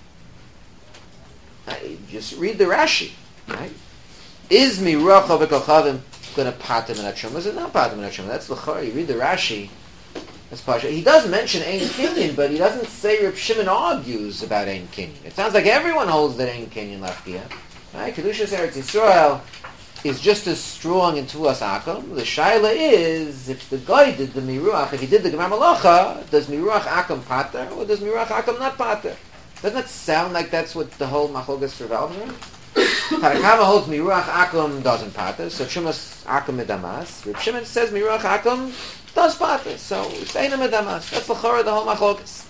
Just read the Rashi, right? Is miruach ovek al-chavim going to pater minat truma? Is it not pater minat truma? That's l'chor. You read the Rashi. That's Pasha. He does mention ein kinyan, but he doesn't say Reb Shimon argues about ein kinyan. It sounds like everyone holds that ein kinyan lafkia. Right? Kedushas Eretz Yisrael is just as strong in Tuas Akum. The shaila is if the guy did the miruach, if he did the Gemar Malacha, does miruach Akum pater or does miruach Akum not pater? Doesn't that sound like that's what the whole machlokas revolves around? Tarakama holds miruach akum doesn't pater, so Shumas akum medamas. Reb Shimon says miruach akum does pater, so it's eina medamas. That's l'chora the whole machlokas.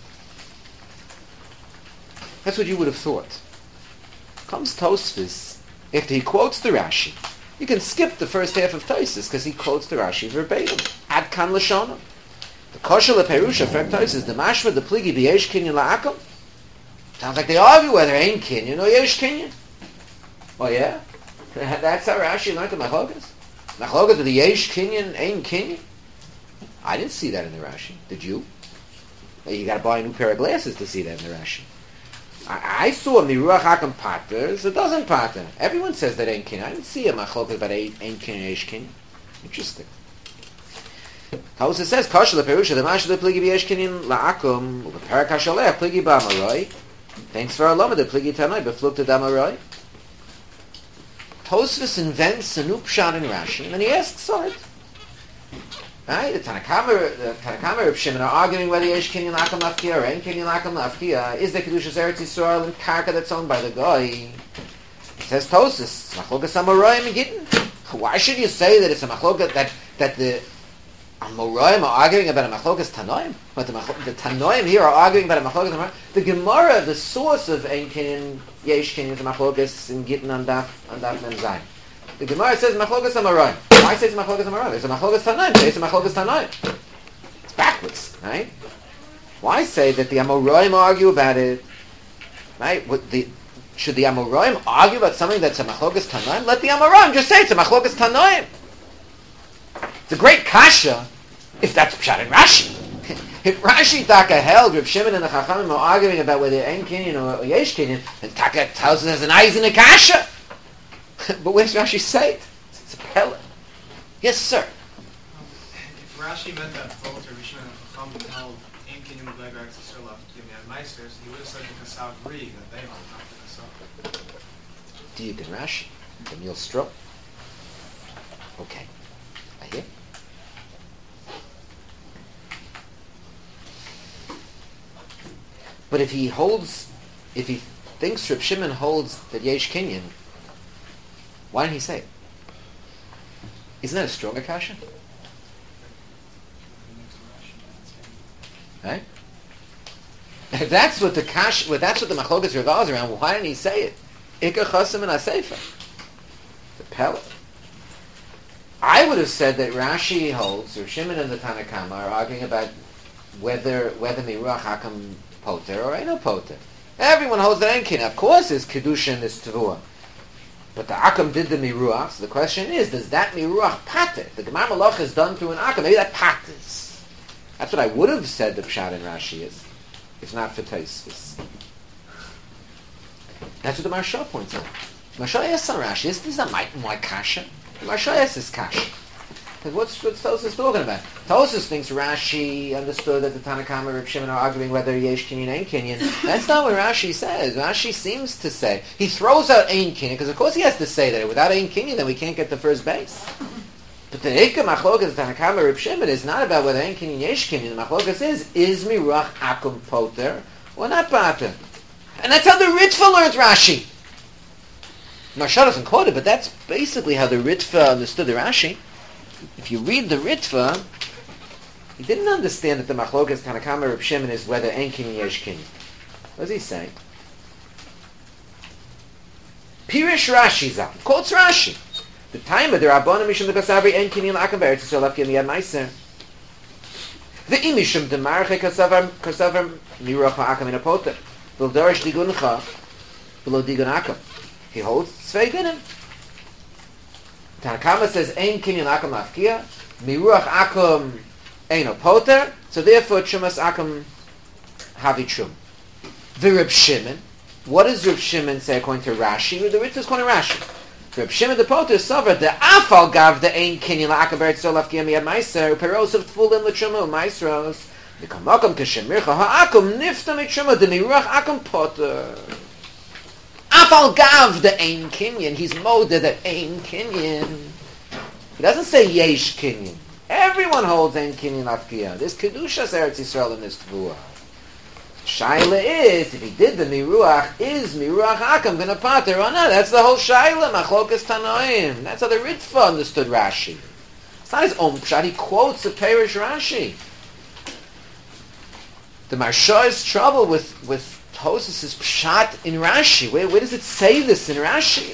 That's what you would have thought. Comes Tosfos after he quotes the Rashi. You can skip the first half of Tosfos because he quotes the Rashi verbatim. Ad kan l'shona. The kosher leperusha fractois is the mashma the pligi b'yesh kinyan la'akum. Sounds like they argue whether ain't kinyan or yesh kinyan. Oh yeah, that's how Rashi learned the machlokas. Machlokas with the yesh kinyan ain't kinyan. I didn't see that in the Rashi. Did you? You got to buy a new pair of glasses to see that in the Rashi. I saw miruach hakam pater, so it doesn't pater. Everyone says that ain't kinyan. I didn't see a machlokas about ain't kinyan yesh kinyan. Interesting. Tausa says, Kasha leperusha the mashma the pligi b'yesh kinyan la'akum u'beperak hashalech pligi b'amaroi. Thanks for our lama the pligi tanoi b'flukta d'amarai. Tosfos invents a new pshat in Rashi, and then he asks on it. Right? The Tanakama Reb Shimon are arguing whether yesh kinyan la'akum lafkia or ain't kinyan la'akum lafkia. Is the Kedushas Eretz Yisrael in karka that's owned by the guy? He says Tosfos, machlokas amaroim and gittin. Why should you say that it's a machlokas that the Amoraim are arguing about a machlokas tanoim? But the tanoim here are arguing about a machlokas tanoim. The Gemara, the source of ein kinyan, yesh kinyan, is a machlokas in Gittin on daf mem zayin. The Gemara says machlokas amoraim. Why say it's machlokas amoraim? It's a machlokas tanoim. Say it's a machlokas tanoim. It's backwards, right? Why say that the Amoraim argue about it? Right? Should the Amoraim argue about something that's a machlokas tanoim? Let the Amoraim just say it's a machlokas tanoim. It's a great kasha if that's pshat in Rashi. If Rashi Taka held Reb Shimon and the Chachamim are arguing about whether ein kinyan or yesh kinyan, then Taka tells us there's an eyes in a kasha. But where does Rashi say it? It's a pella. Yes, sir. If Rashi meant that both Reb Shimon and the Chachamim held ein kinyan the Bleg Eretz Yisrael of Gimei Meisters, he would have said the Kasav agree that they hold, not the Kasav. Diuk and Rashi. Emil Stroh. Okay. I hear. But if he thinks Reb Shimon holds that yesh kinyan, why didn't he say it? Isn't that a stronger kasha? Right? If that's what the kasha, that's what the machlokas revolves around, why didn't he say it? Ikar chosim and aseifa. The pellet. I would have said that Rashi holds, or Shimon and the Tanakama are arguing about whether miruach hakam poter or ain't no poter. Everyone holds that ain't kinyan. Of course, is kedusha in this tavua, but the akam did the miruach. So the question is, does that miruach pater? The gemar malach is done through an akam. Maybe that paters. That's what I would have said the pshat in Rashi is, if not for Tosfos. That's what the Maharsha points out. Maharsha asks on Rashi, this is a my kasha. The Maharsha asks this kasha. What's Tosfos talking about? Tosfos thinks Rashi understood that the Tanakhama and Reb Shimon are arguing whether yesh kinyan ain't kinyan. That's not what Rashi says. Rashi seems to say, he throws out ain't kinyan, because of course he has to say that without ain't kinyan then we can't get the first base. But the Ikka Machlokas the Tanakhama and Reb Shimon is not about whether ain't kinyan yesh kinyan. The Machlokas is miruach akum poter or not pater. And that's how the Ritva learned Rashi. Maharsha doesn't quote it, but that's basically how the Ritva understood the Rashi. If you read the Ritva, he didn't understand that the Machlokas Tanakama Reb Shimon is whether ein kinyan yesh kinyan. What does he say? Pirish Rashi zah. Quotes Rashi. The time of the Rabbanim Mishum the Kasavri ein kinyan la'akam be'eretz Yisrael lafki miyad meiser. The imishum the marche kasavar miruach ha'akam in a poter. V'lo dorish diguncha v'lo digun akam. He holds tzvei dinim. Tanakama says ein kinyan akam lafkia, miruach akam ein a poter, so therefore trumas akam havi trum. The Reb Shimon, what does Reb Shimon say according to Rashi? The Ritva is according to Rashi. Reb Shimon the poter suffered the afal gav the ein kinyan akam beretz Yisrael lafkia miyad meiser uperos of tfulim l'trumu meisros the kamakam kashemircha ha'akum nifta mitruma the miruach akam poter. Afal gav the ein kinyan. He's moded that ein kinyan. He doesn't say yesh kinyan. Everyone holds ein kinyan afkiya. There's kedushas Eretz Yisrael in this tvuah. Shaila is, if he did the miruach, is miruach akam gonna pater or not? That's the whole shaila. Machlokas tanoim. That's how the Ritva understood Rashi. It's not his own pshat. He quotes the Perish Rashi. The Maharsha's trouble with Tosfos' pshat in Rashi. Where does it say this in Rashi?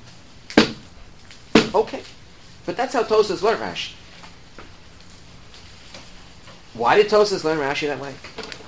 Okay. But that's how Tosfos learned Rashi. Why did Tosas learn Rashi that way?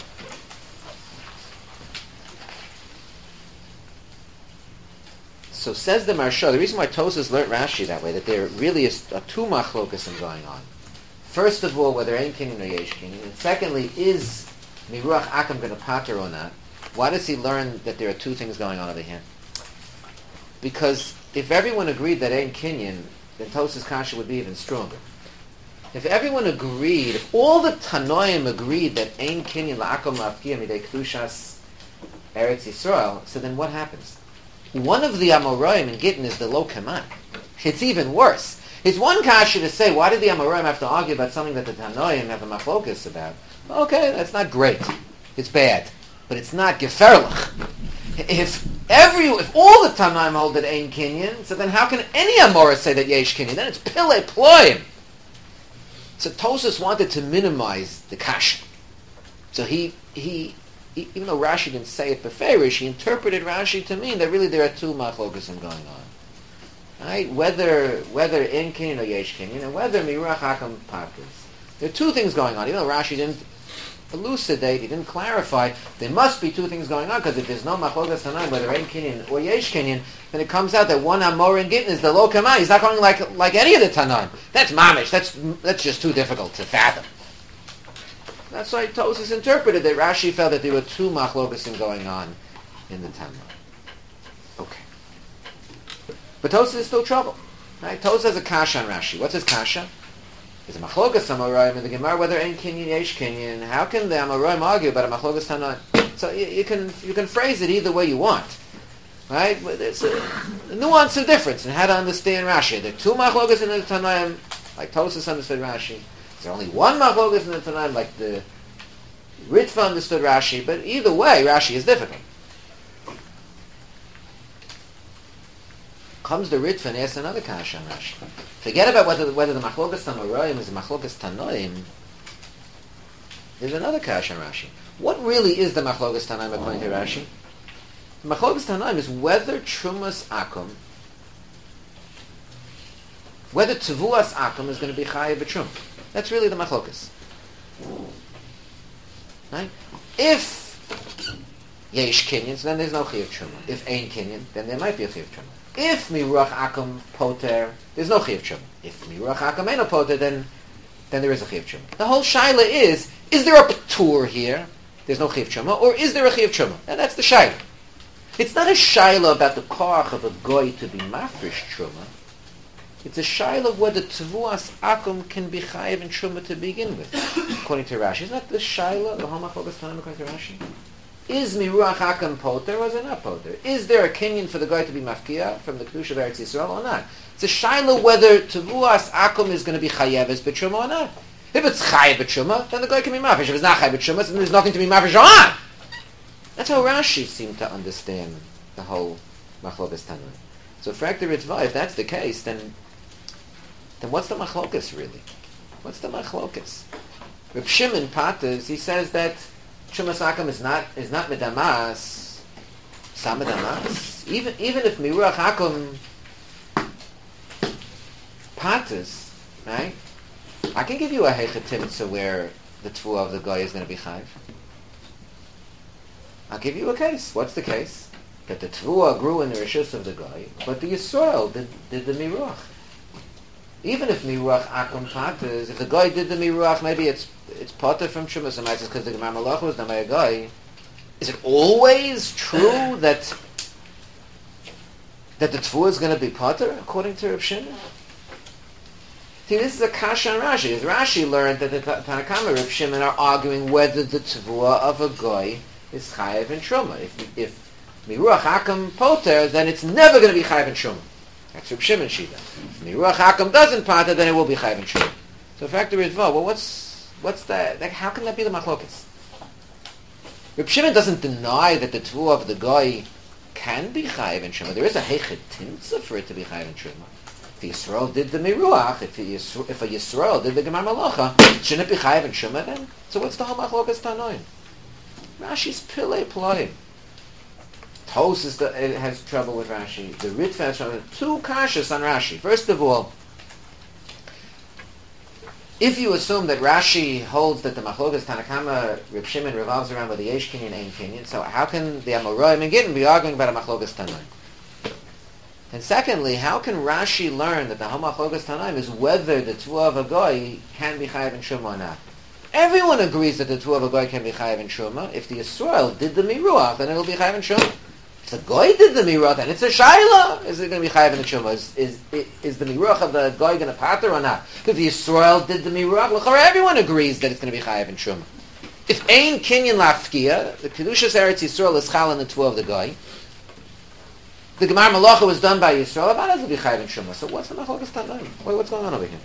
So says the Maharsha, the reason why Tosas learned Rashi that way, that there really is a two machlokas going on. First of all, whether Ein Kinyan or Yesh Kinyan, and secondly, is Miruach Akam going to pater or not? Why does he learn that there are two things going on over here? Because if everyone agreed that Ein Kinyan, then Tosas Kasha would be even stronger. If everyone agreed, if all the Tanoim agreed that Ein Kinyan la'akom la'afkia midei Kedushas Eretz Yisrael, so then what happens? One of the Amoraim in Gittin is the Lo Kaman. It's even worse. It's one kasha to say, why did the Amoraim have to argue about something that the Tanoim have a machlokas about? Okay, that's not great. It's bad. But it's not geferlich. If all the Tanoim hold that Ein Kinyan, so then how can any Amora say that Yesh Kinyan? Then it's Pile Ploim. So Tosas wanted to minimize the kasha. So he even though Rashi didn't say it beferish, he interpreted Rashi to mean that really there are two machlokasim going on. Right? Whether in Kinyan or Yesh Kinyan, and whether Miruach Hakam Pakas. There are two things going on. Even though Rashi didn't elucidate, he didn't clarify, there must be two things going on, because if there's no machlokas tanaim, whether in Kinyan or Yesh Kinyan, then it comes out that one Amor in Gittin is the Lo Kaman. He's not going like any of the Tanaim. That's mamish. That's just too difficult to fathom. That's why Tosas interpreted that Rashi felt that there were two machlokasim going on in the Tanna. Okay. But Tosas is still trouble. Right? Tosas has a kasha on Rashi. What's his kasha? There's a machlokas Amoraim in the Gemara, whether Ein Kinyan, Yesh Kinyan. How can the Amoraim argue about a machlokas Tanna? So you can phrase it either way you want. Right? But there's a nuance of difference in how to understand Rashi. There are two machlokas in the Tannaim, like Tosas understood Rashi. There's only one machlokas in the Tanaim, like the Ritva understood Rashi, but either way, Rashi is difficult. Comes the Ritva and asks another kasha on Rashi. Forget about whether the machlokas Tanoim is a machlokas Tanoim. There's another kasha on Rashi. What really is the machlokas Tanoim according to Rashi? The machlokas Tanoim is whether Trumas Akum, whether Tevuas Akum is going to be chayav b'trum. That's really the machlokas. Right? If Yesh Kinyan, so then there's no Chiyuv Truma. If Ein Kinyan, then there might be a Chiyuv Truma. If Miruach Akum Poter, there's no Chiyuv Truma. If Miruach Akum Eino Poter, then there is a Chiyuv Truma. The whole shaila is there a Patur here? There's no Chiyuv Truma, or is there a Chiyuv Truma? And that's the shaila. It's not a shaila about the koach of a goy to be mafresh Truma. It's a shaila of whether Tevuas Akum can be chayiv in Truma to begin with, according to Rashi. Isn't that the shaila, the whole machlokas Tanaim according to Rashi? Is Miruach Akum poter or is it not poter? Is there a kinyan for the guy to be mafkia from the Kedusha of Eretz Yisrael or not? It's a shaila whether Tevuas Akum is going to be chayiv as b'Truma or not. If it's chayiv b'Truma, then the guy can be mafresh. If it's not chayiv b'Truma, then there's nothing to be mafresh on. That's how Rashi seemed to understand the whole machlokas Tanaim. So for Ekter Ritva, if that's the case, then what's the machlokas really? What's the machlokas? Reb Shimon Patas, he says that Trumas Akum is not medamas, sam medamas. Even if Miruach Akum Patas, right? I can give you a hechatimtza where the tfuah of the guy is going to be chayv. I'll give you a case. What's the case? That the tfuah grew in the rishus of the guy, but the Yisrael did the Miruach. Even if Miruach Akum Patas, if the guy did the Miruach, maybe it's Pater from Trumas and Mitzvahs because the Gemara Malach was done by a guy. Is it always true that the Tfuah is going to be Pater, according to Reb Shimon? See, this is a kasha on Rashi. As Rashi learned that the Tanakama Reb Shimon are arguing whether the Tfuah of a guy is Chayev in Truma. If Miruach Akum Pater, then it's never going to be Chayev in Truma. That's Reb Shimon Shida. If Miruach Hakam doesn't pater, then it will be Chayiv and Shum. So factor Ritva, well, what's that? Like, how can that be the machlokas? Reb Shimon doesn't deny that the tfuah of the guy can be Chayiv and Shum. There is a hechetimtza for it to be Chayiv and Shum. If Yisrael did the Miruach, if a Yisrael did the Gemar Malacha, shouldn't it be Chayiv and Shum then? So what's the whole machlokas Tanoim? Rashi's Pile Ploim. Tosas has trouble with Rashi. The Ritva has trouble. Two kashas on Rashi. First of all, if you assume that Rashi holds that the Machlokas Tanakama Reb Shimon revolves around with the Yesh Kinyan, Ein Kinyan, so how can the Amoraim and Gittin be arguing about a Machlokas Tanaim? And secondly, how can Rashi learn that the Machlokas Tanaim is whether the Tvua of a Goy can be Chayav in Shuma or not? Everyone agrees that the Tvua of a Goy can be Chayav in Shuma. If the Yisrael did the Miruach, then it'll be Chayav in Shuma. If the Goy did the Miruach, then it's a Shaila. Is it going to be Chayav in the Shuma? Is the Miruach of the Goy going to pater or not? If the Yisrael did the Miruach, everyone agrees that it's going to be Chayav in Shuma. If Ein Kinyan Lafkia, the Kedushas Eretz Yisrael is Chal in the Tvua of the Goy, the Gemar Malacha was done by Yisrael, about it will be Chayav in Shuma. So what's the Machlokas Tanaim? What's going on over here?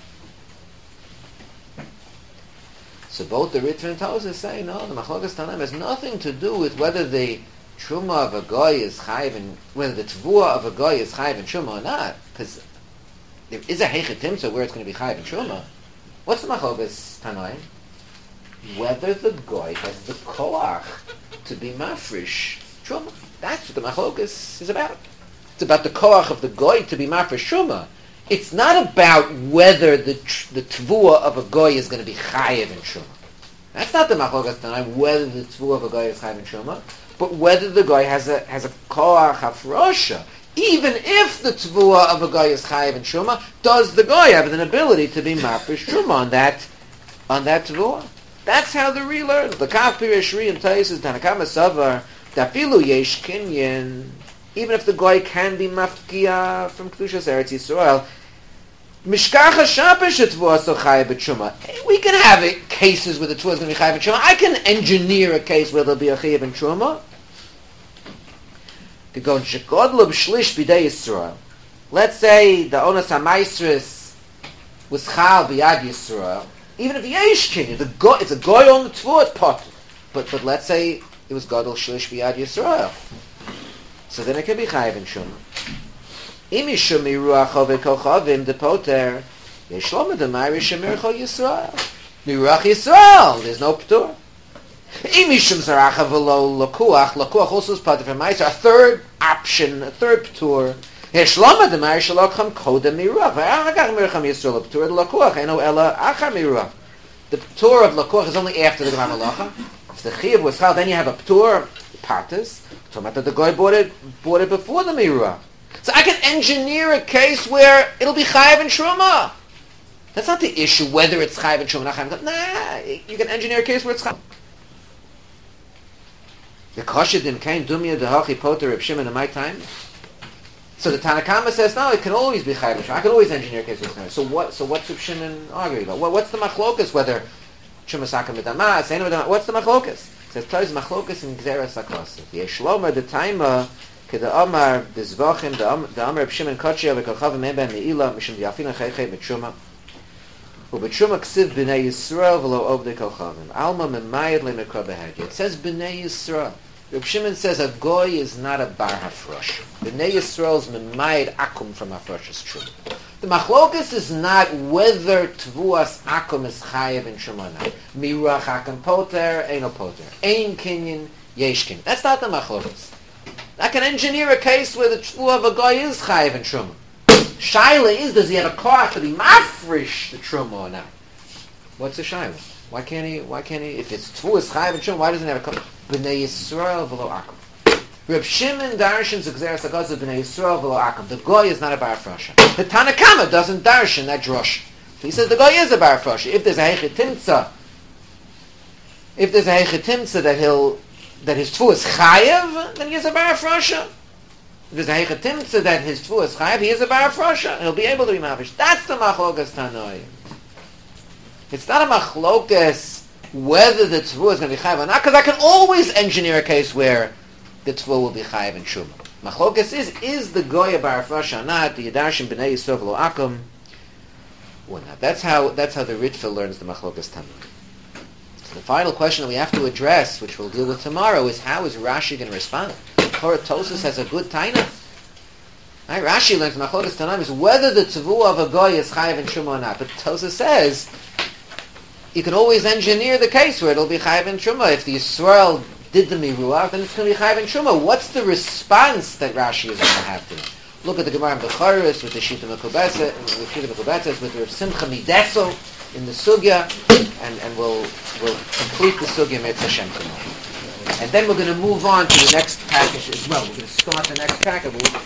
So both the Ritva and Tosas say, no, the Machlokas Tanaim has nothing to do with whether the Truma of a Goy is Chayav in, whether the Tvua of a Goy is Chayav in Shuma or not, because there is a Heichet Timtzah where it's going to be Chayav in Shuma. What's the Machlokas Tanaim? Whether the Goy has the Koach to be Mafresh Truma. That's what the Machlokas is about. It's about the Koach of the Goy to be Mafresh Truma. It's not about whether the Tvua of a Goy is going to be Chayav in Truma. That's not the Machlokas Tanaim, whether the Tvua of a Goy is Chayav in Truma, but whether the Goy has a Koach Hafrosha. Even if the Tvua of a Goy is Chayav in Truma, does the Goy have an ability to be Mafresh Truma on that Tvua? That's how the Ri learns. The Kaf Pirish Ri and Tais is Tanakama Savar, Dafilu Yesh Kinyan, even if the Goy can be Mafkia from Kedushas Eretz Yisrael, Mishkacha Shapish Tvua so Chayav b'Truma. We can have cases where the Tvua is going to be Chayav b'Truma. I can engineer a case where there'll be a Chayav in Truma. To go Shekodlo b'Shlish b'Dei Yisrael. Let's say the Onas HaMaisris was Chal b'Yad Yisrael. Even if Yesh Kinyan, it's a Goy on the Tvua, it's pot. But let's say it was Godel Shlish b'Yad Yisrael. So then it can be Chayav in Truma. Imishum miruach ovekochavim depoter yeshlom demayrish mirchol Yisrael. Miruach Yisrael, there's no ptur. Imishum zaracha v'lo lakuach also is part of a ma'aser. A third option, a third ptur. Yeshlom demayrish lokcham kodem miruach. V'achach mircham Yisrael ptur lakuach eno ela achar miruach. The ptur of lakuach is only after the Gemar Malacha. If the chiyav was chal, then you have a ptur partis. So that the guy bought it before the miruach. So I can engineer a case where it'll be Chayav in Truma. That's not the issue, whether it's Chayav in Truma or not Chayav in Truma. Nah, you can engineer a case where it's Chayav. The Kosher didn't came, Dumya Dehachi Poter Reb Shimon in my time. So the Tanakama says, no, it can always be Chayav in Truma. I can always engineer a case where it's Chayav. So what's Reb Shimon arguing about? What's the Machlokas, whether Truma Saka Midamas, Eino Midamas, what's the Machlokas? It says, Toz Machlokas in Gzeras HaKosef. Yeshlomer the Taima, Keda Omar Bizvachim the Omar Reb Shimon Kochia v'Kolchavim Eben Meila Mishum Yafina Chaychay B'Truma uB'Truma Ksiv B'nei Yisrael v'lo Obdei Kolchavim Alma Memayed LeMekra Behedya. It says B'nei Yisrael. Reb Shimon says a goy is not a bar hafrosh. B'nei Yisrael's Memayed Akum from hafrosh's Truma. The machlokas is not whether Tvuas Akum is Chayav in Truma or not. Miruach Akum Poter, Eino Poter. Ein Kinyan, Yesh Kinyan. That's not the machlokas. I can engineer a case where the Tvua of a guy is Chayav in Truma. Shaila is, does he have a koach to be mafresh the Truma or not? What's the Shaila? Why can't he, if it's Tvua is Chayav in Truma, why doesn't he have a koach? B'nei Yisrael v'lo Akum. Reb Shimon darshan z'gzeres hagazah b'nei Yisrael v'lo Akum. The goy is not a bar frasha. The Tanakama doesn't darshan that drush. He says the goy is a bar frasha. If there's a heichet timtza that his tfu is chayav, then he is a bar frasha. If there's a heichet timtza that his tfu is chayav, he is a bar frasha. He'll be able to be mafish. That's the machlokas tanoi. It's not a machlokas whether the tfu is going to be chayav or not, because I can always engineer a case where the tfu will be chayav in shuma. Machlokas is the goy a bar frasha or not? The yadashim b'nei yisrael v'lo akum or not? That's how the Ritva learns the machlokas tanoi. The final question that we have to address, which we'll deal with tomorrow, is how is Rashi going to respond? Torah Tosas has a good taina. Right? Rashi learns Machlokas Tanaim is whether the Tavua of a goy is chayav in Truma or not. But Tosas says you can always engineer the case where it'll be chayav in Truma. If the Yisrael did the Miruach, then it's going to be chayav in Truma. What's the response that Rashi is going to have to it? look at the Gemara in Becharis with the Shita Mekubetzes, with the Rav Simcha Mideso in the Sugya, and we'll complete the Sugya Mitzvah Hashem tomorrow. And then we're going to move on to the next package as well. We're going to start the next package.